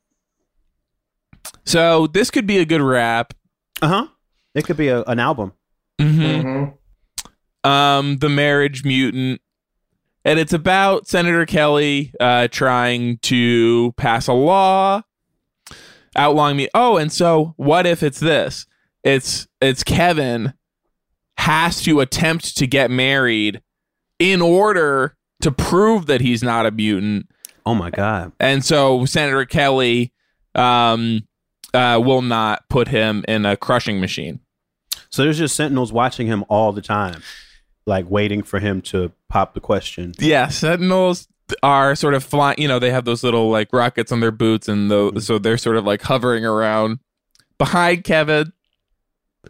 [SPEAKER 3] So this could be a good rap.
[SPEAKER 5] It could be an album.
[SPEAKER 3] The Marriage Mutant, and it's about Senator Kelly trying to pass a law outlawing me. Oh, and so what if it's this? It's Kevin has to attempt to get married in order to prove that he's not a mutant.
[SPEAKER 5] Oh my God.
[SPEAKER 3] And so Senator Kelly will not put him in a crushing machine.
[SPEAKER 5] So there's just Sentinels watching him all the time, like waiting for him to pop the question.
[SPEAKER 3] Yeah, Sentinels are sort of flying, they have those little like rockets on their boots, and so they're sort of like hovering around behind Kevin.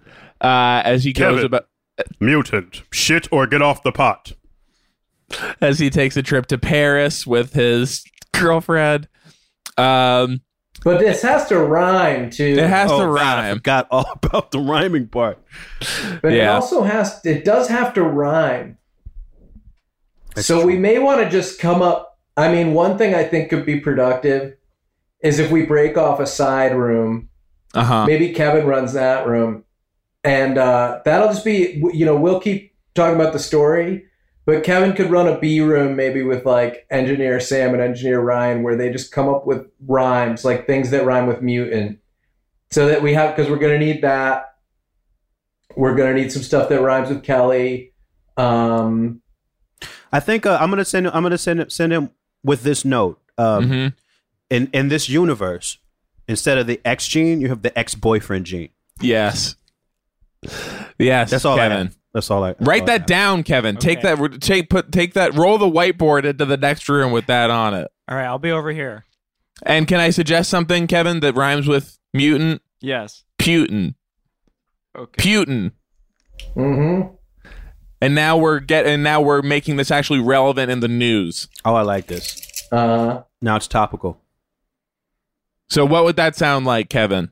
[SPEAKER 3] as he goes
[SPEAKER 5] Kevin.
[SPEAKER 3] about
[SPEAKER 5] Mutant, shit or get off the pot.
[SPEAKER 3] as he takes a trip to Paris with his girlfriend.
[SPEAKER 4] But this has to rhyme too.
[SPEAKER 3] It has to
[SPEAKER 5] God, I
[SPEAKER 3] rhyme.
[SPEAKER 5] forgot all about the rhyming part.
[SPEAKER 4] But
[SPEAKER 3] Yeah.
[SPEAKER 4] it does have to rhyme.
[SPEAKER 5] That's
[SPEAKER 4] so
[SPEAKER 5] true.
[SPEAKER 4] we may want to just come up. I mean, one thing I think could be productive is if we break off a side room.
[SPEAKER 3] Uh-huh.
[SPEAKER 4] Maybe Kevin runs that room, and that'll just be, we'll keep talking about the story, but Kevin could run a B room maybe with like Engineer Sam and Engineer Ryan, where they just come up with rhymes, like things that rhyme with mutant, so that we have, because we're going to need that. We're going to need some stuff that rhymes with Kelly.
[SPEAKER 5] I think I'm gonna send him with this note.
[SPEAKER 3] Mhm.
[SPEAKER 5] In this universe, instead of the X gene, you have the ex-boyfriend gene.
[SPEAKER 3] Yes. Yes.
[SPEAKER 5] That's all I
[SPEAKER 3] Kevin.
[SPEAKER 5] have. That's all I
[SPEAKER 3] Write
[SPEAKER 5] all I
[SPEAKER 3] that
[SPEAKER 5] have.
[SPEAKER 3] down, Kevin.
[SPEAKER 6] Okay.
[SPEAKER 3] Take that. Roll the whiteboard into the next room with that on it.
[SPEAKER 6] All right, I'll be over here.
[SPEAKER 3] And can I suggest something, Kevin, that rhymes with mutant?
[SPEAKER 6] Yes.
[SPEAKER 3] Putin.
[SPEAKER 6] Okay.
[SPEAKER 3] Putin.
[SPEAKER 4] Mm-hmm.
[SPEAKER 3] And now we're making this actually relevant in the news.
[SPEAKER 5] Oh, I like this. Now it's topical.
[SPEAKER 3] So what would that sound like, Kevin?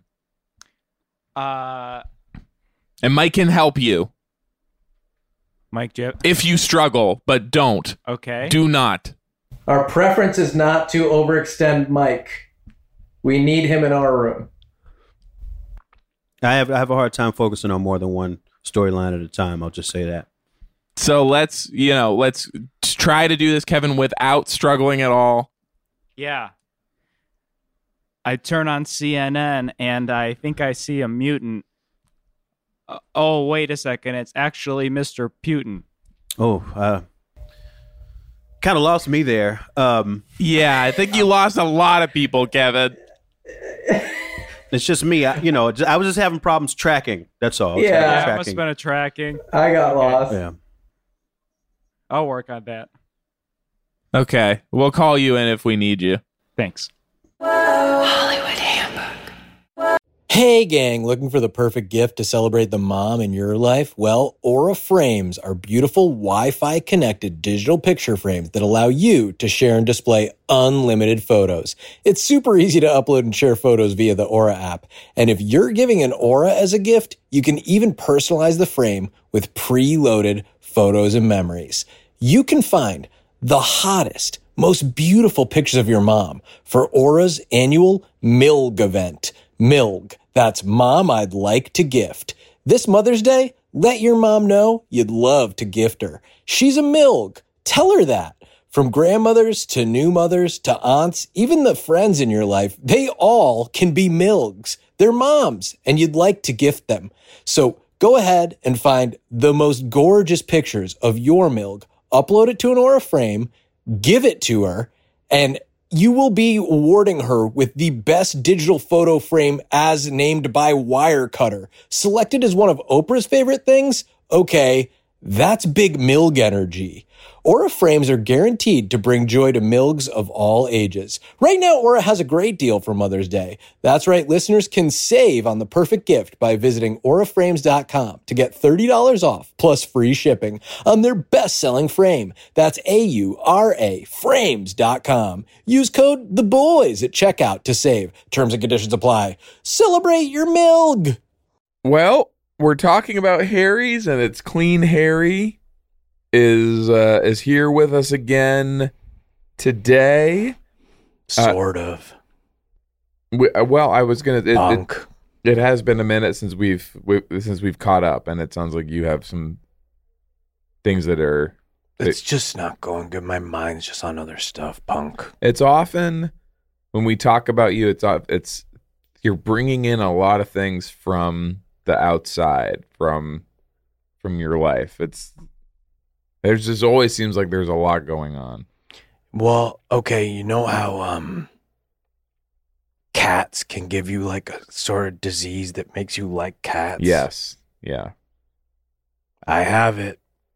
[SPEAKER 6] Uh,
[SPEAKER 3] And Mike can help you
[SPEAKER 6] Mike, Jip.
[SPEAKER 3] if you struggle, but don't.
[SPEAKER 6] Okay.
[SPEAKER 3] Do not.
[SPEAKER 4] Our preference is not to overextend Mike. We need him in our room.
[SPEAKER 5] I have a hard time focusing on more than one storyline at a time. I'll just say that.
[SPEAKER 3] So let's try to do this, Kevin, without struggling at all.
[SPEAKER 6] Yeah. I turn on CNN and I think I see a mutant. Oh, wait a second. It's actually Mr. Putin.
[SPEAKER 5] Oh, kind of lost me there.
[SPEAKER 3] Yeah, I think you lost a lot of people, Kevin.
[SPEAKER 5] It's just me. I was just having problems tracking. That's all. I was
[SPEAKER 4] Yeah.
[SPEAKER 5] having
[SPEAKER 6] Yeah, it
[SPEAKER 5] tracking.
[SPEAKER 6] must have been a tracking.
[SPEAKER 4] I got lost.
[SPEAKER 5] Yeah.
[SPEAKER 6] I'll work on that.
[SPEAKER 3] Okay, we'll call you in if we need you.
[SPEAKER 6] Thanks.
[SPEAKER 7] Hey gang, looking for the perfect gift to celebrate the mom in your life? Well, Aura Frames are beautiful Wi-Fi connected digital picture frames that allow you to share and display unlimited photos. It's super easy to upload and share photos via the Aura app. And if you're giving an Aura as a gift, you can even personalize the frame with preloaded photos and memories. You can find the hottest, most beautiful pictures of your mom for Aura's annual MILG event. MILG. That's Mom I'd Like to Gift. This Mother's Day, let your mom know you'd love to gift her. She's a MILG. Tell her that. From grandmothers to new mothers to aunts, even the friends in your life, they all can be MILGs. They're moms, and you'd like to gift them. So go ahead and find the most gorgeous pictures of your MILG, upload it to an Aura frame, give it to her, and you will be awarding her with the best digital photo frame as named by Wirecutter. Selected as one of Oprah's favorite things? Okay, that's big MILG energy. Aura frames are guaranteed to bring joy to MILGs of all ages. Right now, Aura has a great deal for Mother's Day. That's right, listeners can save on the perfect gift by visiting auraframes.com to get $30 off plus free shipping on their best-selling frame. That's AURA frames.com. Use code THEBOYS at checkout to save. Terms and conditions apply. Celebrate your MILG!
[SPEAKER 3] Well, we're talking about Harry's, and it's Clean Harry is here with us again today.
[SPEAKER 7] Sort of.
[SPEAKER 3] Well, I was gonna.
[SPEAKER 7] Punk.
[SPEAKER 3] It has been a minute since we've caught up, and it sounds like you have some things that are.
[SPEAKER 7] It's just not going good. My mind's just on other stuff, punk.
[SPEAKER 3] It's often when we talk about you, it's you're bringing in a lot of things from the outside, from your life. There's just always seems like there's a lot going on.
[SPEAKER 7] Well, okay, you know how cats can give you like a sort of disease that makes you like cats?
[SPEAKER 3] Yes. Yeah.
[SPEAKER 7] I have it.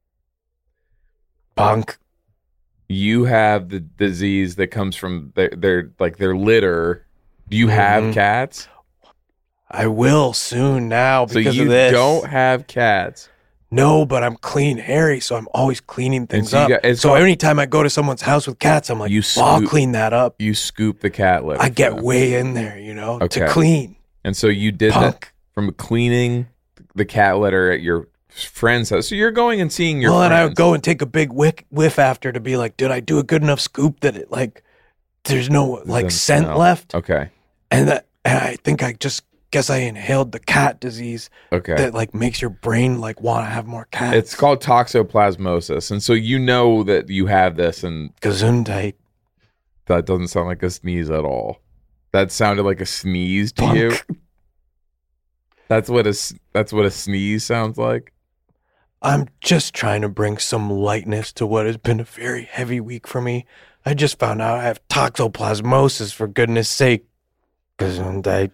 [SPEAKER 7] Punk.
[SPEAKER 3] You have the disease that comes from their litter. Do you have cats?
[SPEAKER 8] I will soon now
[SPEAKER 9] So
[SPEAKER 8] because
[SPEAKER 9] you
[SPEAKER 8] of this.
[SPEAKER 9] don't have cats.
[SPEAKER 8] No, but I'm clean Harry, so I'm always cleaning things
[SPEAKER 9] so you
[SPEAKER 8] up.
[SPEAKER 9] got- it's
[SPEAKER 8] so
[SPEAKER 9] called-
[SPEAKER 8] anytime I go to someone's house with cats, I'm like,
[SPEAKER 9] You
[SPEAKER 8] well, I'll
[SPEAKER 9] scoop-
[SPEAKER 8] clean that up.
[SPEAKER 9] You scoop the cat litter.
[SPEAKER 8] I get
[SPEAKER 9] for them.
[SPEAKER 8] way in there, to
[SPEAKER 9] Okay.
[SPEAKER 8] clean.
[SPEAKER 9] And so you did that
[SPEAKER 8] Punk.
[SPEAKER 9] from cleaning the cat litter at your friend's house. So you're going and seeing your
[SPEAKER 8] Well, and
[SPEAKER 9] friends.
[SPEAKER 8] I would go and take a big whiff after to be like, did I do a good enough scoop that it there's no
[SPEAKER 9] Doesn't
[SPEAKER 8] scent
[SPEAKER 9] smell.
[SPEAKER 8] left?
[SPEAKER 9] Okay.
[SPEAKER 8] And I think I just guess I inhaled the cat disease
[SPEAKER 9] Okay.
[SPEAKER 8] that makes your brain want to have more cats.
[SPEAKER 9] It's called toxoplasmosis. And so you know that you have this, and
[SPEAKER 8] Gesundheit.
[SPEAKER 9] that doesn't sound like a sneeze at all. That sounded like a sneeze to
[SPEAKER 8] Punk.
[SPEAKER 9] you. That's what a sneeze sounds like.
[SPEAKER 8] I'm just trying to bring some lightness to what has been a very heavy week for me. I just found out I have toxoplasmosis, for goodness sake. Gesundheit.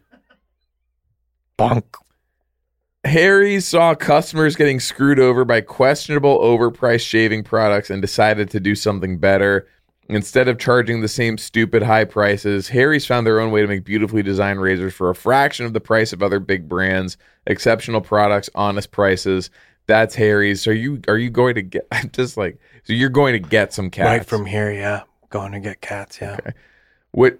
[SPEAKER 8] Bunk.
[SPEAKER 9] Harry saw customers getting screwed over by questionable overpriced shaving products and decided to do something better. Instead of charging the same stupid high prices, Harry's found their own way to make beautifully designed razors for a fraction of the price of other big brands. Exceptional products, honest prices. That's Harry's. So are you going to get? I'm just like, so you're going to get some cats
[SPEAKER 8] Right from here, yeah. Going to get cats, yeah.
[SPEAKER 9] Okay. What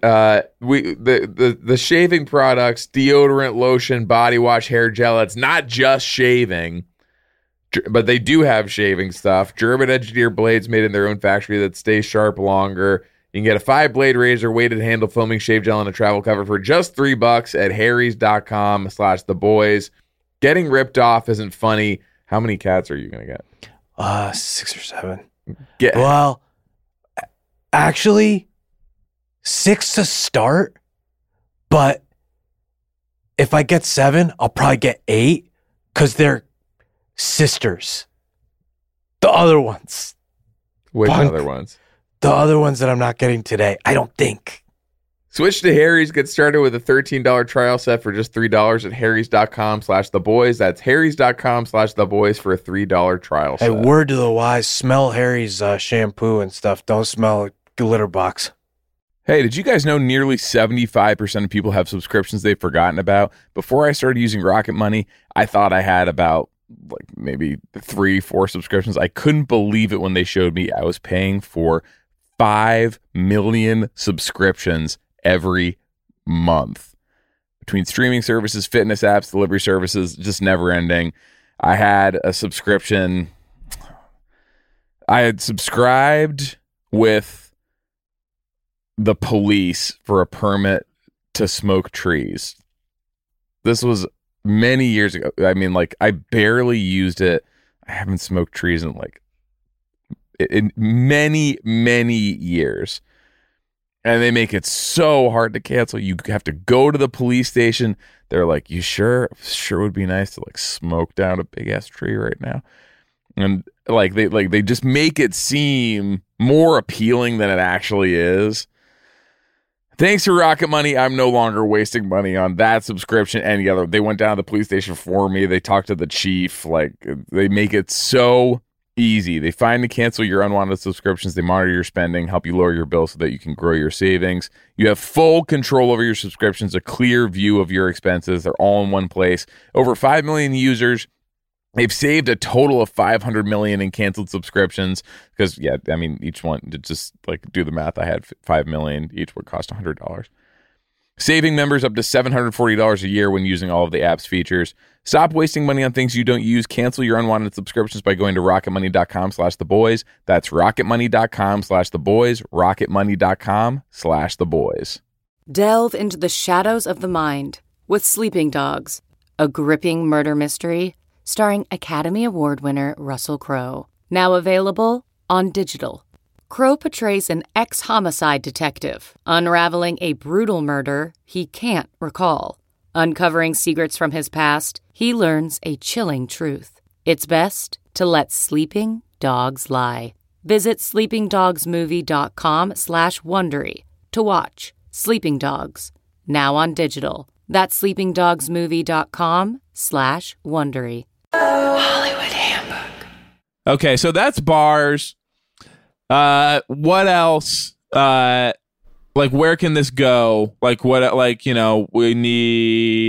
[SPEAKER 9] the shaving products, deodorant, lotion, body wash, hair gel. It's not just shaving, but they do have shaving stuff. German engineered blades made in their own factory that stay sharp longer. You can get a 5-blade razor, weighted handle, foaming shave gel, and a travel cover for just $3 at harrys.com/theboys. Getting ripped off isn't funny. How many cats are you gonna get?
[SPEAKER 8] 6 or 7.
[SPEAKER 9] Get
[SPEAKER 8] Well, actually, 6 to start, but if I get 7, I'll probably get 8 because they're sisters. The other ones.
[SPEAKER 9] which
[SPEAKER 8] Punk.
[SPEAKER 9] other ones?
[SPEAKER 8] The other ones that I'm not getting today, I don't think.
[SPEAKER 9] Switch to Harry's. Get started with a $13 trial set for just $3 at harrys.com/theboys. That's harrys.com/theboys for a $3 trial
[SPEAKER 8] Hey,
[SPEAKER 9] set.
[SPEAKER 8] word to the wise, smell Harry's shampoo and stuff. Don't smell a litter box.
[SPEAKER 3] Hey, did you guys know nearly 75% of people have subscriptions they've forgotten about? Before I started using Rocket Money, I thought I had about maybe 3-4 subscriptions. I couldn't believe it when they showed me I was paying for 5 million subscriptions every month. Between streaming services, fitness apps, delivery services, just never ending. I had a subscription. I had subscribed with the police for a permit to smoke trees. This was many years ago. I mean, I barely used it. I haven't smoked trees in many, many years. And they make it so hard to cancel. You have to go to the police station. They're like, "You sure? Sure would be nice to smoke down a big ass tree right now." And they just make it seem more appealing than it actually is. Thanks to Rocket Money, I'm no longer wasting money on that subscription. Any other, they went down to the police station for me. They talked to the chief. They make it so easy. They find and cancel your unwanted subscriptions. They monitor your spending, help you lower your bill so that you can grow your savings. You have full control over your subscriptions, a clear view of your expenses. They're all in one place. Over 5 million users. They've saved a total of 500 million in canceled subscriptions because, each one, to just do the math, I had 5 million. Each would cost $100. Saving members up to $740 a year when using all of the app's features. Stop wasting money on things you don't use. Cancel your unwanted subscriptions by going to rocketmoney.com/theboys. That's rocketmoney.com/theboys. rocketmoney.com/theboys.
[SPEAKER 10] Delve into the shadows of the mind with Sleeping Dogs, a gripping murder mystery starring Academy Award winner Russell Crowe. Now available on digital. Crowe portrays an ex-homicide detective unraveling a brutal murder he can't recall. Uncovering secrets from his past, he learns a chilling truth. It's best to let sleeping dogs lie. Visit sleepingdogsmovie.com/Wondery to watch Sleeping Dogs, now on digital. That's sleepingdogsmovie.com/Wondery. Hollywood Handbook.
[SPEAKER 3] Okay, so that's bars. What else? Where can this go? We need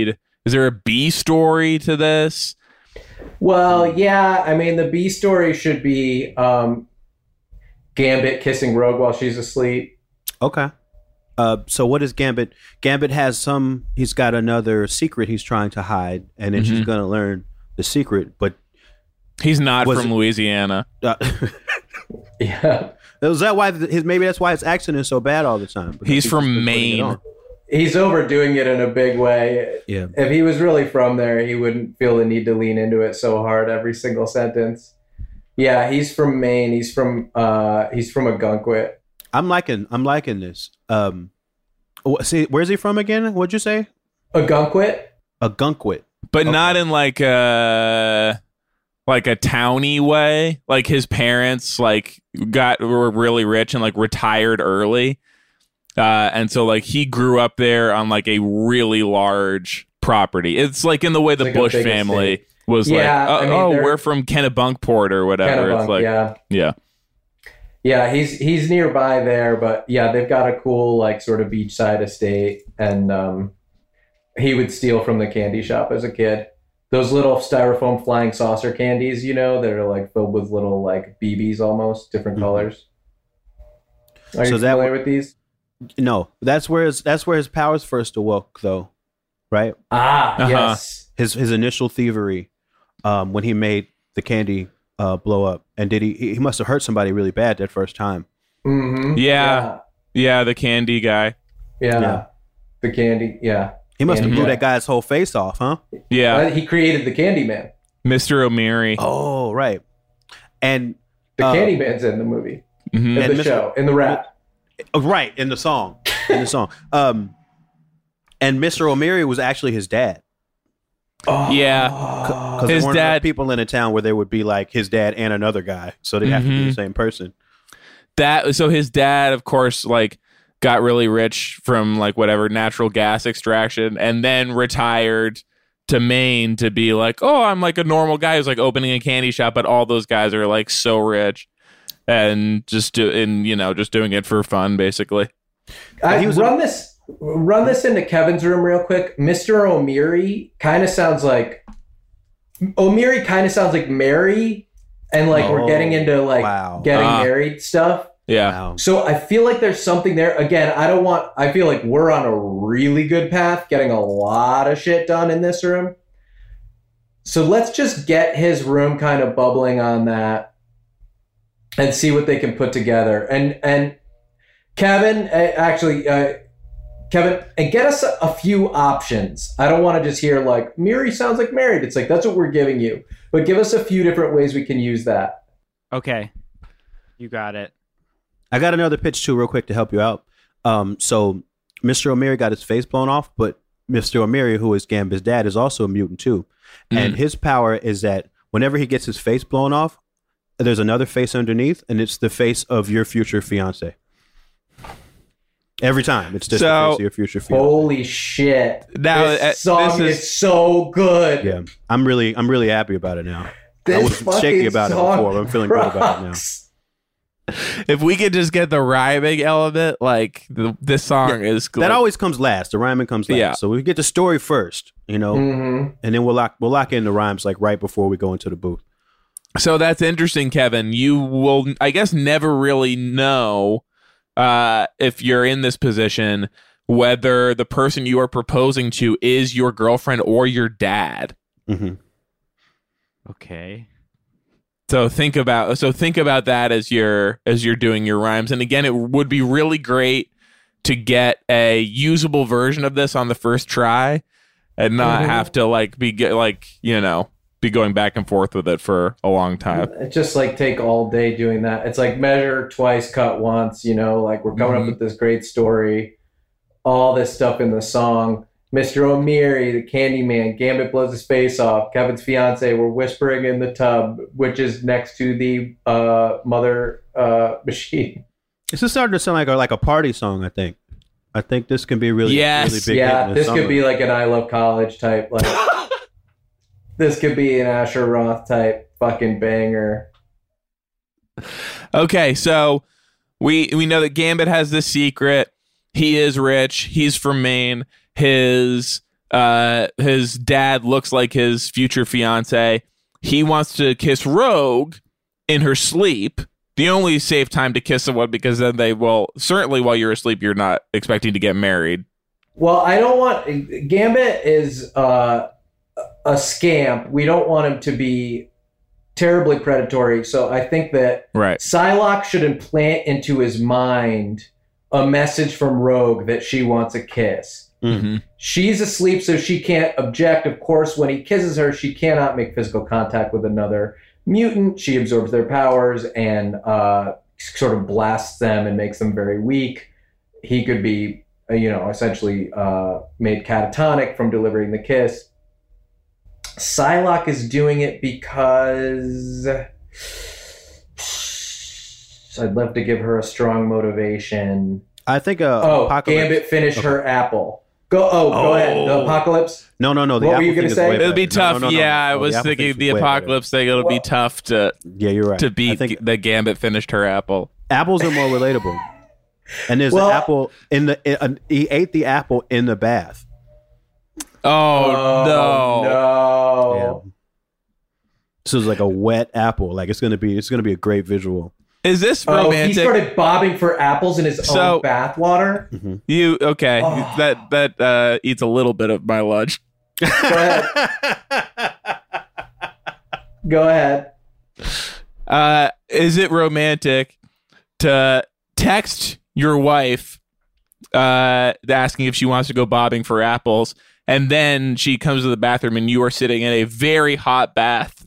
[SPEAKER 3] Is there a B story to this?
[SPEAKER 4] Well, yeah. I mean, the B story should be Gambit kissing Rogue while she's asleep.
[SPEAKER 5] Okay. So what is Gambit? Gambit has he's got another secret he's trying to hide, and then she's going to learn the secret, but
[SPEAKER 3] he's not from Louisiana.
[SPEAKER 4] Yeah.
[SPEAKER 5] Is that why maybe that's why his accent is so bad all the time?
[SPEAKER 3] He's from Maine.
[SPEAKER 4] He's overdoing it in a big way.
[SPEAKER 5] Yeah.
[SPEAKER 4] If he was really from there, he wouldn't feel the need to lean into it so hard every single sentence. Yeah, he's from Maine. He's from Ogunquit.
[SPEAKER 5] I'm liking this. See, where's he from again? What'd you say?
[SPEAKER 4] Ogunquit.
[SPEAKER 5] Ogunquit.
[SPEAKER 3] But not in like a towny way. Like his parents were really rich and like retired early. And so like he grew up there on like a really large property. It's like in the way the Bush family was we're from Kennebunkport or whatever. It's like
[SPEAKER 4] yeah, he's nearby there, but yeah, they've got a cool like sort of beachside estate, and he would steal from the candy shop as a kid. Those little styrofoam flying saucer candies, that are like filled with little like BBs almost, different colors. Are you familiar with these?
[SPEAKER 5] No, that's where his powers first awoke, though, right?
[SPEAKER 4] Yes.
[SPEAKER 5] His initial thievery, when he made the candy blow up, and he must have hurt somebody really bad that first time.
[SPEAKER 4] Mm-hmm.
[SPEAKER 3] Yeah, the candy guy.
[SPEAKER 4] Yeah. The candy. Yeah,
[SPEAKER 5] he must have blew that guy's whole face off, huh?
[SPEAKER 3] Yeah,
[SPEAKER 4] he created the Candyman,
[SPEAKER 3] Mr. O'Meary.
[SPEAKER 5] Oh, right. And
[SPEAKER 4] the Candyman's in the movie, in the show, in the rap.
[SPEAKER 5] Right, in the song. And Mr. O'Meary was actually his dad.
[SPEAKER 3] Oh. Yeah.
[SPEAKER 5] Because there weren't enough people in a town where there would be like his dad and another guy. So they have to be the same person.
[SPEAKER 3] So his dad, of course, like got really rich from like whatever natural gas extraction and then retired to Maine to be like, oh, I'm like a normal guy who's like opening a candy shop, but all those guys are like so rich. And just doing it for fun, basically.
[SPEAKER 4] Run this into Kevin's room real quick. Mr. O'Meary kind of sounds like Mary, and like we're getting into like getting married stuff.
[SPEAKER 3] Yeah.
[SPEAKER 5] Wow.
[SPEAKER 4] So I feel like there's something there. Again, I feel like we're on a really good path, getting a lot of shit done in this room. So let's just get his room kind of bubbling on that. And see what they can put together. And Kevin, Kevin, and get us a few options. I don't want to just hear like, Miri sounds like married. It's like, that's what we're giving you. But give us a few different ways we can use that.
[SPEAKER 6] Okay. You got it.
[SPEAKER 5] I got another pitch too real quick to help you out. So Mr. O'Meary got his face blown off, but Mr. O'Meary, who is Gambit's dad, is also a mutant too. And his power is that whenever he gets his face blown off, there's another face underneath, and it's the face of your future fiance. Every time, it's just the face of your future fiance.
[SPEAKER 4] Holy shit!
[SPEAKER 3] Now,
[SPEAKER 4] this song is so good.
[SPEAKER 5] Yeah, I'm really happy about it now. I was shaky about it before, but I'm feeling good about it now.
[SPEAKER 3] If we could just get the rhyming element, like this song is
[SPEAKER 5] that always comes last. The rhyming comes last.
[SPEAKER 3] Yeah.
[SPEAKER 5] So we get the story first, and then we'll lock in the rhymes like right before we go into the booth.
[SPEAKER 3] So that's interesting, Kevin. You will, I guess, never really know if you're in this position whether the person you are proposing to is your girlfriend or your dad.
[SPEAKER 5] Mm-hmm.
[SPEAKER 6] Okay.
[SPEAKER 3] So think about that as you're doing your rhymes. And again, it would be really great to get a usable version of this on the first try and not have to be going back and forth with it for a long time.
[SPEAKER 4] It just take all day doing that. It's like measure twice, cut once, like we're coming up with this great story, all this stuff in the song. Mr. O'Meary, the Candyman, Gambit blows his face off, Kevin's fiance, we're whispering in the tub, which is next to the mother machine.
[SPEAKER 5] This is starting to sound like a party song, I think. I think this can be really big.
[SPEAKER 4] Yeah, this could be like an I Love College type, this could be an Asher Roth type fucking banger.
[SPEAKER 3] Okay, so we know that Gambit has this secret. He is rich. He's from Maine. His his dad looks like his future fiance. He wants to kiss Rogue in her sleep. The only safe time to kiss someone, because then they will, certainly while you're asleep, you're not expecting to get married.
[SPEAKER 4] Well, I don't want... Gambit is a scamp. We don't want him to be terribly predatory. So I think that Psylocke should implant into his mind a message from Rogue that she wants a kiss.
[SPEAKER 3] Mm-hmm.
[SPEAKER 4] She's asleep, so she can't object. Of course, when he kisses her, she cannot make physical contact with another mutant. She absorbs their powers and sort of blasts them and makes them very weak. He could be, essentially made catatonic from delivering the kiss. Psylocke is doing it because I'd love to give her a strong motivation.
[SPEAKER 5] I think
[SPEAKER 4] Apocalypse. Gambit finished her apple. Go ahead. The Apocalypse?
[SPEAKER 5] No.
[SPEAKER 4] What were you going to say?
[SPEAKER 3] It'll be tough. I was thinking the Apocalypse thing. It'll be tough to
[SPEAKER 5] you're right.
[SPEAKER 3] to beat the Gambit finished her apple.
[SPEAKER 5] Apples are more relatable. And there's an apple in the he ate the apple in the bath.
[SPEAKER 3] Oh no.
[SPEAKER 5] Yeah. This is like a wet apple. Like it's gonna be a great visual.
[SPEAKER 3] Is this romantic?
[SPEAKER 4] He started bobbing for apples in his own bathwater.
[SPEAKER 5] Mm-hmm.
[SPEAKER 3] That eats a little bit of my lunch.
[SPEAKER 4] Go ahead. Go ahead.
[SPEAKER 3] Is it romantic to text your wife asking if she wants to go bobbing for apples, and then she comes to the bathroom and you are sitting in a very hot bath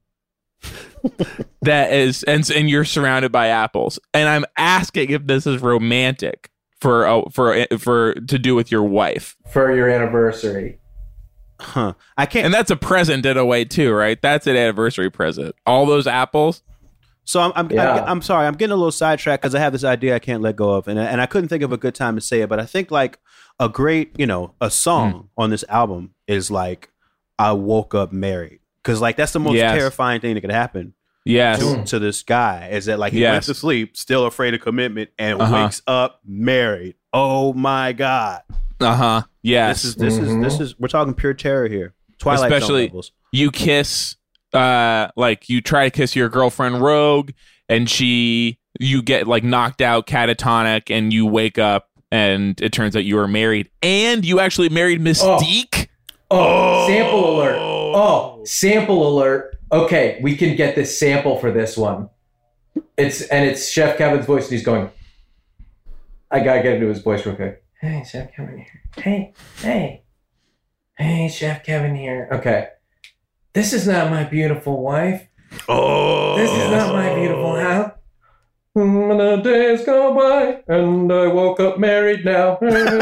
[SPEAKER 3] that is, and you're surrounded by apples, and I'm asking if this is romantic for to do with your wife
[SPEAKER 4] for your anniversary?
[SPEAKER 5] Huh? I can't.
[SPEAKER 3] And that's a present in a way too, right? That's an anniversary present. All those apples.
[SPEAKER 5] So I'm sorry, I'm getting a little sidetracked because I have this idea I can't let go of, and I couldn't think of a good time to say it, but I think like a great, a song on this album is like "I Woke Up Married," because like that's the most terrifying thing that could happen. To this guy is that like he went to sleep still afraid of commitment and wakes up married. Oh my god.
[SPEAKER 3] Yes.
[SPEAKER 5] This is we're talking pure terror here. Twilight
[SPEAKER 3] Especially
[SPEAKER 5] Zone levels.
[SPEAKER 3] You kiss. Like you try to kiss your girlfriend Rogue, and you get like knocked out catatonic, and you wake up and it turns out you are married, and you actually married Mystique.
[SPEAKER 4] Sample alert. Sample alert. Okay, we can get this sample for this one. It's Chef Kevin's voice, and he's going, I gotta get into his voice real quick. Hey, Chef Kevin here. Hey, Chef Kevin here. Okay. This is not my beautiful wife. This is not my beautiful house. And the days go by, and I woke up married now.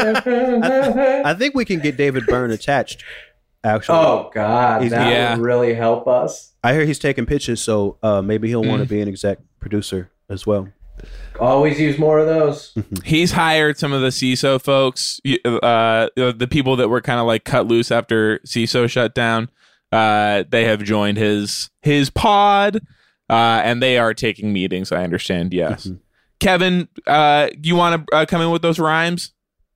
[SPEAKER 5] I think we can get David Byrne attached, actually.
[SPEAKER 4] Oh, God. That would really help us.
[SPEAKER 5] I hear he's taking pitches, so maybe he'll want to be an exec producer as well.
[SPEAKER 4] Always use more of those.
[SPEAKER 3] He's hired some of the CISO folks, the people that were kind of like cut loose after CISO shut down. They have joined his pod, and they are taking meetings. I understand. Yes, Kevin, you want to come in with those rhymes?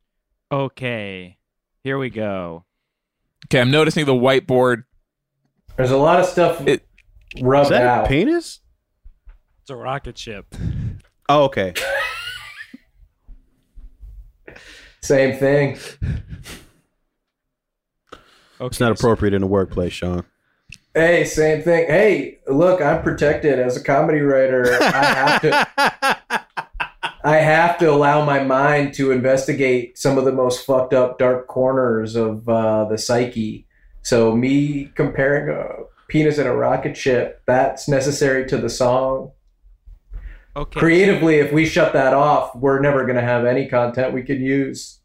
[SPEAKER 6] Okay, here we go.
[SPEAKER 3] Okay, I'm noticing the whiteboard.
[SPEAKER 4] There's a lot of stuff rubbed
[SPEAKER 5] Is that
[SPEAKER 4] out.
[SPEAKER 5] A penis?
[SPEAKER 6] It's a rocket ship.
[SPEAKER 5] Oh, okay.
[SPEAKER 4] Same thing.
[SPEAKER 5] It's not appropriate in the workplace, Sean.
[SPEAKER 4] Hey, same thing. Hey, look, I'm protected as a comedy writer. I have to allow my mind to investigate some of the most fucked up dark corners of the psyche. So me comparing a penis and a rocket ship, that's necessary to the song.
[SPEAKER 6] Okay.
[SPEAKER 4] Creatively, if we shut that off, we're never going to have any content we could use.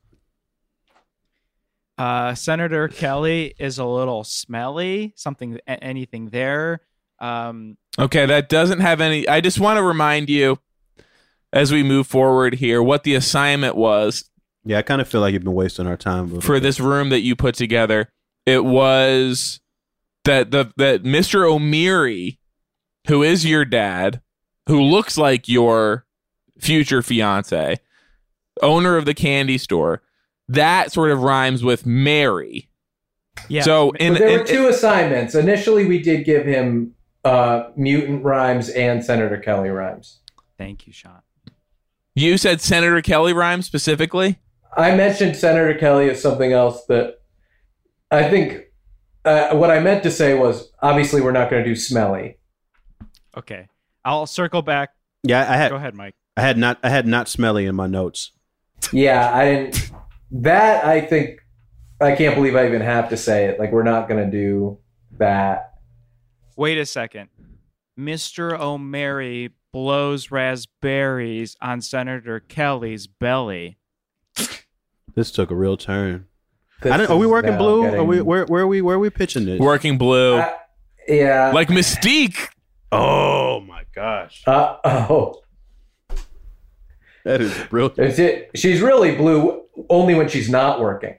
[SPEAKER 6] Senator Kelly is a little smelly. Anything there?
[SPEAKER 3] Okay, that doesn't have any. I just want to remind you, as we move forward here, what the assignment was.
[SPEAKER 5] Yeah, I kind of feel like you've been wasting our time
[SPEAKER 3] for this room that you put together. It was that Mr. O'Meary, who is your dad, who looks like your future fiance, owner of the candy store, that sort of rhymes with Mary.
[SPEAKER 6] Yeah.
[SPEAKER 3] So
[SPEAKER 4] But there were two assignments. Initially, we did give him mutant rhymes and Senator Kelly rhymes.
[SPEAKER 6] Thank you, Sean.
[SPEAKER 3] you said Senator Kelly rhymes specifically?
[SPEAKER 4] I mentioned Senator Kelly as something else that I think what I meant to say was obviously we're not going to do smelly.
[SPEAKER 6] Okay. I'll circle back.
[SPEAKER 5] Yeah, I had.
[SPEAKER 6] Go ahead, Mike.
[SPEAKER 5] I had not smelly in my notes.
[SPEAKER 4] Yeah, I didn't. That I think I can't believe I even have to say it. Like we're not going to do that.
[SPEAKER 6] Wait a second. Mr. O'Mary blows raspberries on Senator Kelly's belly.
[SPEAKER 5] This took a real turn.
[SPEAKER 4] This
[SPEAKER 5] Are we
[SPEAKER 4] is
[SPEAKER 5] working
[SPEAKER 4] now
[SPEAKER 5] blue?
[SPEAKER 4] getting-
[SPEAKER 5] Are we where are we pitching this?
[SPEAKER 3] Working blue.
[SPEAKER 4] Yeah.
[SPEAKER 3] Like Mystique.
[SPEAKER 5] Oh my gosh,
[SPEAKER 4] Oh.
[SPEAKER 5] that is brilliant.
[SPEAKER 4] Is it? She's really blue only when she's not working.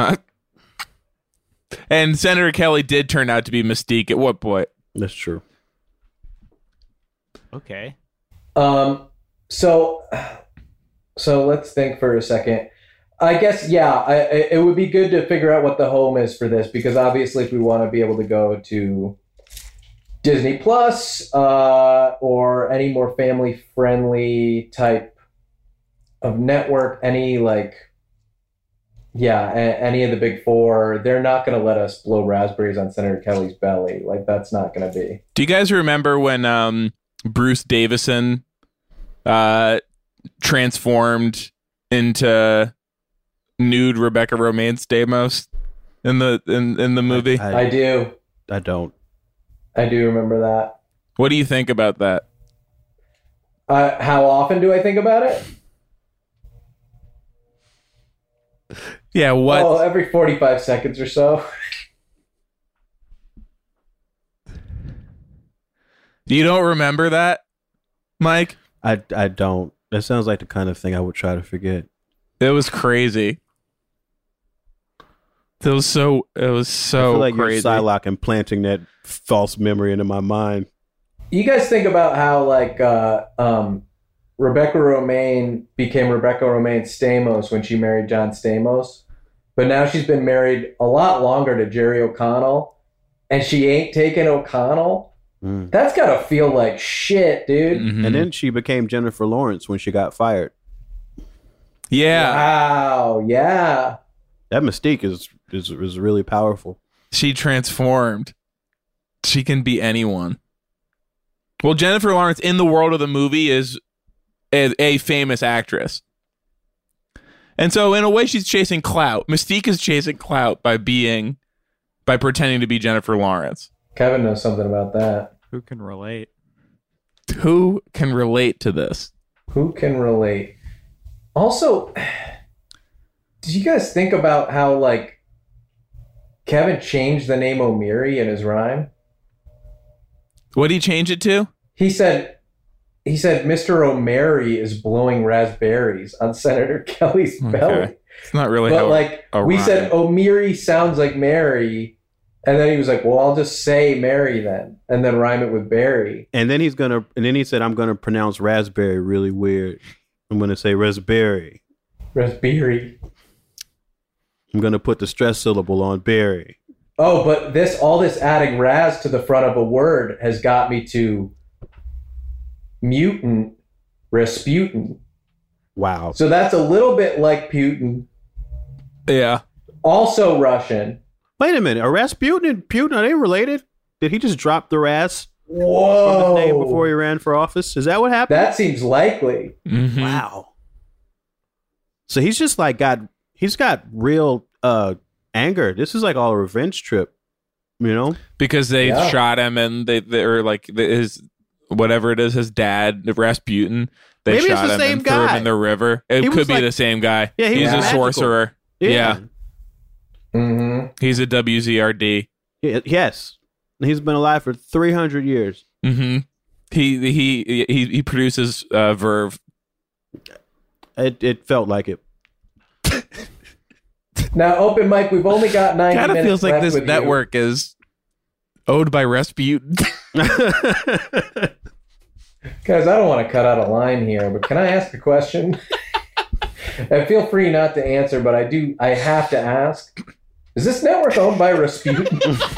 [SPEAKER 3] And Senator Kelly did turn out to be Mystique at what point?
[SPEAKER 5] That's true.
[SPEAKER 6] Okay.
[SPEAKER 4] So let's think for a second. I guess, yeah, it would be good to figure out what the home is for this, because obviously if we want to be able to go to Disney Plus or any more family friendly type of network, any of the big four, they're not going to let us blow raspberries on Senator Kelly's belly. Like, that's not going to be.
[SPEAKER 3] Do you guys remember when Bruce Davison transformed into nude Rebecca Romaine Stamos in the movie?
[SPEAKER 4] I do.
[SPEAKER 5] I don't.
[SPEAKER 4] I do remember that.
[SPEAKER 3] What do you think about that?
[SPEAKER 4] How often do I think about it?
[SPEAKER 3] Yeah, what?
[SPEAKER 4] Oh, every 45 seconds or so.
[SPEAKER 3] You don't remember that, Mike?
[SPEAKER 5] I don't. That sounds like the kind of thing I would try to forget.
[SPEAKER 3] It was crazy. It was so
[SPEAKER 5] I feel like
[SPEAKER 3] crazy.
[SPEAKER 5] you're Psylocke implanting that false memory into my mind.
[SPEAKER 4] You guys think about how Rebecca Romaine became Rebecca Romaine Stamos when she married John Stamos, but now she's been married a lot longer to Jerry O'Connell, and she ain't taking O'Connell. That's gotta feel like shit, dude.
[SPEAKER 3] Mhm.
[SPEAKER 5] And then she became Jennifer Lawrence when she got fired.
[SPEAKER 3] Yeah.
[SPEAKER 4] Wow. Yeah.
[SPEAKER 5] That Mystique is really powerful.
[SPEAKER 3] She transformed. She can be anyone. Well, Jennifer Lawrence in the world of the movie is a famous actress. And so in a way she's chasing clout. Mystique is chasing clout by pretending to be Jennifer Lawrence.
[SPEAKER 4] Kevin knows something about that.
[SPEAKER 6] Who can relate?
[SPEAKER 3] Who can relate to this?
[SPEAKER 4] Who can relate? Also, did you guys think about how Kevin changed the name O'Meary in his rhyme?
[SPEAKER 3] What did he change it to?
[SPEAKER 4] He said Mr. O'Mary is blowing raspberries on Senator Kelly's belly.
[SPEAKER 3] It's not really
[SPEAKER 4] But
[SPEAKER 3] how
[SPEAKER 4] we
[SPEAKER 3] rhyme.
[SPEAKER 4] said O'Meary sounds like Mary, and then he was like, well, I'll just say Mary then, and then rhyme it with berry.
[SPEAKER 5] And then he said, I'm gonna pronounce raspberry really weird. I'm gonna say raspberry.
[SPEAKER 4] Raspberry.
[SPEAKER 5] I'm gonna put the stress syllable on berry.
[SPEAKER 4] Oh, but all this adding ras to the front of a word has got me to mutant, Rasputin.
[SPEAKER 5] Wow.
[SPEAKER 4] So that's a little bit like Putin.
[SPEAKER 3] Yeah.
[SPEAKER 4] Also Russian.
[SPEAKER 5] Wait a minute. Are Rasputin and Putin, are they related? Did he just drop the Ras from
[SPEAKER 4] Whoa.
[SPEAKER 5] his name before he ran for office? Is that what happened?
[SPEAKER 4] That seems likely.
[SPEAKER 3] Mhm.
[SPEAKER 5] Wow. So he's just he's got real anger. This is like all a revenge trip, you know?
[SPEAKER 3] Because they
[SPEAKER 4] Yeah.
[SPEAKER 3] shot him and they're like his whatever it is, his dad, Rasputin. They
[SPEAKER 5] Maybe it's
[SPEAKER 3] shot
[SPEAKER 5] the
[SPEAKER 3] him
[SPEAKER 5] same
[SPEAKER 3] and threw him
[SPEAKER 5] guy.
[SPEAKER 3] in the river. It
[SPEAKER 5] He
[SPEAKER 3] could
[SPEAKER 5] was
[SPEAKER 3] be
[SPEAKER 5] like-
[SPEAKER 3] the same guy.
[SPEAKER 5] Yeah, he
[SPEAKER 3] he's
[SPEAKER 5] was
[SPEAKER 3] a
[SPEAKER 5] magical.
[SPEAKER 3] sorcerer. Yeah.
[SPEAKER 4] Mm-hmm.
[SPEAKER 3] He's a WZRD.
[SPEAKER 5] Yes. He's been alive for 300 years.
[SPEAKER 3] Mm-hmm. He produces Verve.
[SPEAKER 5] It felt like it.
[SPEAKER 4] Now, open mic, we've only got 90
[SPEAKER 3] Kind of
[SPEAKER 4] minutes
[SPEAKER 3] feels like
[SPEAKER 4] left
[SPEAKER 3] this
[SPEAKER 4] with you.
[SPEAKER 3] network is owed by Rasputin.
[SPEAKER 4] Guys, I don't want to cut out a line here, but can I ask a question? And feel free not to answer, but I have to ask. Is this network owned by Rasputin?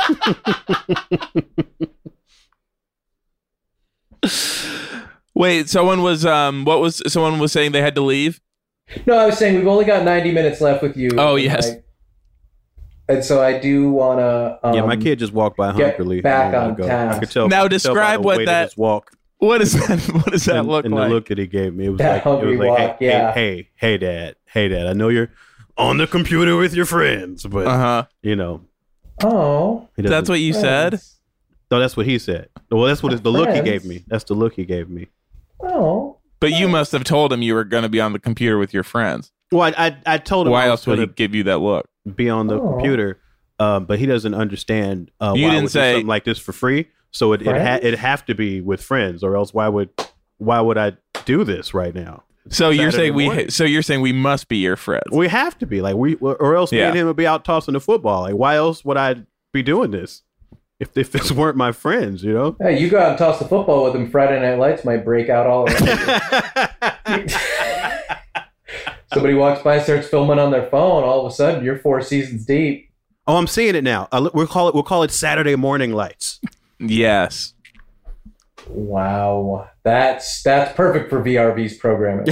[SPEAKER 3] Wait, someone was someone was saying they had to leave?
[SPEAKER 4] No, I was saying we've only got 90 minutes left with you.
[SPEAKER 3] Oh, yes.
[SPEAKER 4] And so I do want to.
[SPEAKER 5] My kid just walked by hungrily.
[SPEAKER 4] Back on task.
[SPEAKER 5] I could tell.
[SPEAKER 3] Now
[SPEAKER 5] I could tell by
[SPEAKER 3] describe
[SPEAKER 5] the
[SPEAKER 3] what
[SPEAKER 5] way
[SPEAKER 3] that-
[SPEAKER 5] his walk.
[SPEAKER 3] What does that look
[SPEAKER 5] and
[SPEAKER 3] like?
[SPEAKER 5] the look that he gave me, it was
[SPEAKER 4] That
[SPEAKER 5] like,
[SPEAKER 4] hungry walk, yeah.
[SPEAKER 5] hey, Dad, I know you're on the computer with your friends, but
[SPEAKER 4] Oh,
[SPEAKER 5] he
[SPEAKER 3] that's what you said.
[SPEAKER 5] No, that's what he said. Well, that's what the look he
[SPEAKER 4] Friends.
[SPEAKER 5] gave me. That's the look he gave me.
[SPEAKER 4] Oh.
[SPEAKER 3] But you must have told him you were going to be on the computer with your friends.
[SPEAKER 5] Well, I told him
[SPEAKER 3] Why
[SPEAKER 5] I
[SPEAKER 3] else
[SPEAKER 5] was
[SPEAKER 3] would he
[SPEAKER 5] gonna
[SPEAKER 3] give you that look?
[SPEAKER 5] be on the computer, but he doesn't understand.
[SPEAKER 3] You
[SPEAKER 5] why
[SPEAKER 3] didn't
[SPEAKER 5] I would do
[SPEAKER 3] say-
[SPEAKER 5] something like this for free. So it'd have to be with friends, or else why would I do this right now?
[SPEAKER 3] So you're
[SPEAKER 5] Saturday
[SPEAKER 3] saying
[SPEAKER 5] morning.
[SPEAKER 3] you're saying we must be your friends.
[SPEAKER 5] We have to be or else me
[SPEAKER 3] Yeah.
[SPEAKER 5] and him would be out tossing the football. Like, why else would I be doing this if this weren't my friends? You know.
[SPEAKER 4] Hey, you go out and toss the football with him. Friday Night Lights might break out all around you. Somebody walks by, starts filming on their phone. All of a sudden, you're 4 seasons deep.
[SPEAKER 5] Oh, I'm seeing it now. We'll call it Saturday Morning Lights.
[SPEAKER 3] Yes.
[SPEAKER 4] Wow, that's perfect for VRV's programming.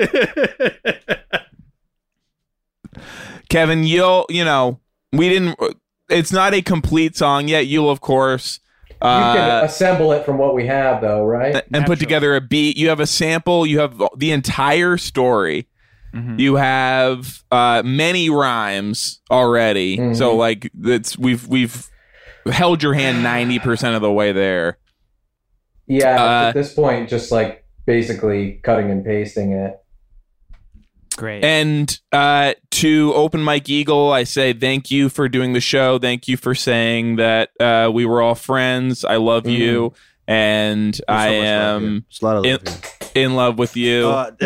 [SPEAKER 3] Kevin, we didn't. It's not a complete song yet. You'll of course
[SPEAKER 4] You can assemble it from what we have, though, right?
[SPEAKER 3] and put together a beat. You have a sample. You have the entire story.
[SPEAKER 6] Mm-hmm.
[SPEAKER 3] You have many rhymes already.
[SPEAKER 4] Mhm.
[SPEAKER 3] So like we've held your hand 90% of the way there.
[SPEAKER 4] Yeah, at this point, just like basically cutting and pasting it.
[SPEAKER 6] Great.
[SPEAKER 3] And to Open Mike Eagle, I say thank you for doing the show. Thank you for saying that we were all friends. I love you, and I am in love with you.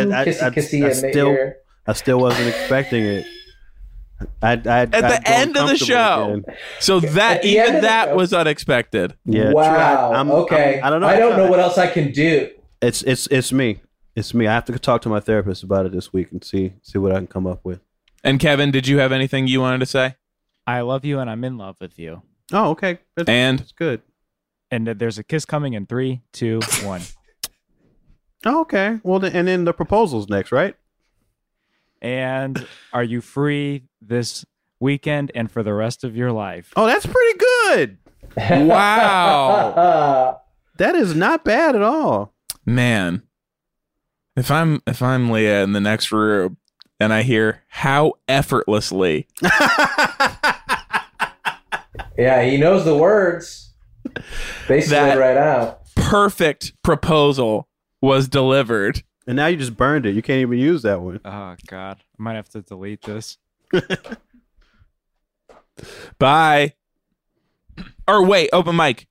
[SPEAKER 5] I still wasn't expecting it. At
[SPEAKER 3] the end of the show. So that even that was unexpected.
[SPEAKER 5] Yeah.
[SPEAKER 4] Wow. Okay.
[SPEAKER 5] I don't know.
[SPEAKER 4] I don't know what else I can do.
[SPEAKER 5] It's me. It's me. I have to talk to my therapist about it this week and see what I can come up with.
[SPEAKER 3] And Kevin, did you have anything you wanted to say?
[SPEAKER 6] I love you and I'm in love with you.
[SPEAKER 5] Oh, okay. That's good.
[SPEAKER 6] And there's a kiss coming in 3, 2, 1.
[SPEAKER 5] Oh, okay. Well, and then the proposal's next, right?
[SPEAKER 6] And are you free this weekend and for the rest of your life?
[SPEAKER 5] Oh, that's pretty good.
[SPEAKER 3] Wow.
[SPEAKER 5] That is not bad at all.
[SPEAKER 3] Man. If I'm Leah in the next room and I hear how effortlessly.
[SPEAKER 4] Yeah, he knows the words. They slid right out.
[SPEAKER 3] Perfect proposal was delivered.
[SPEAKER 5] And now you just burned it. You can't even use that one.
[SPEAKER 6] Oh, God. I might have to delete this.
[SPEAKER 3] Bye. Or wait, Open Mike.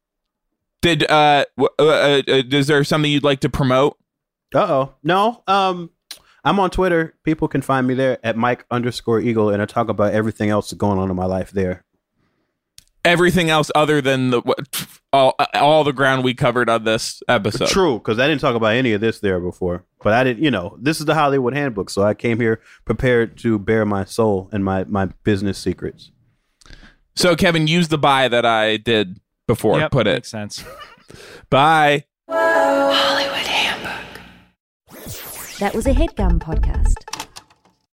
[SPEAKER 3] Is there something you'd like to promote?
[SPEAKER 5] No. I'm on Twitter. People can find me there at Mike_Eagle, and I talk about everything else that's going on in my life there.
[SPEAKER 3] Everything else other than all the ground we covered on this episode.
[SPEAKER 5] True, because I didn't talk about any of this there before. But I didn't, this is the Hollywood Handbook, so I came here prepared to bare my soul and my business secrets.
[SPEAKER 3] So, Kevin, use the bye that I did before.
[SPEAKER 6] Yep,
[SPEAKER 3] Put it.
[SPEAKER 6] Makes sense.
[SPEAKER 3] Bye.
[SPEAKER 1] That was a HeadGum podcast.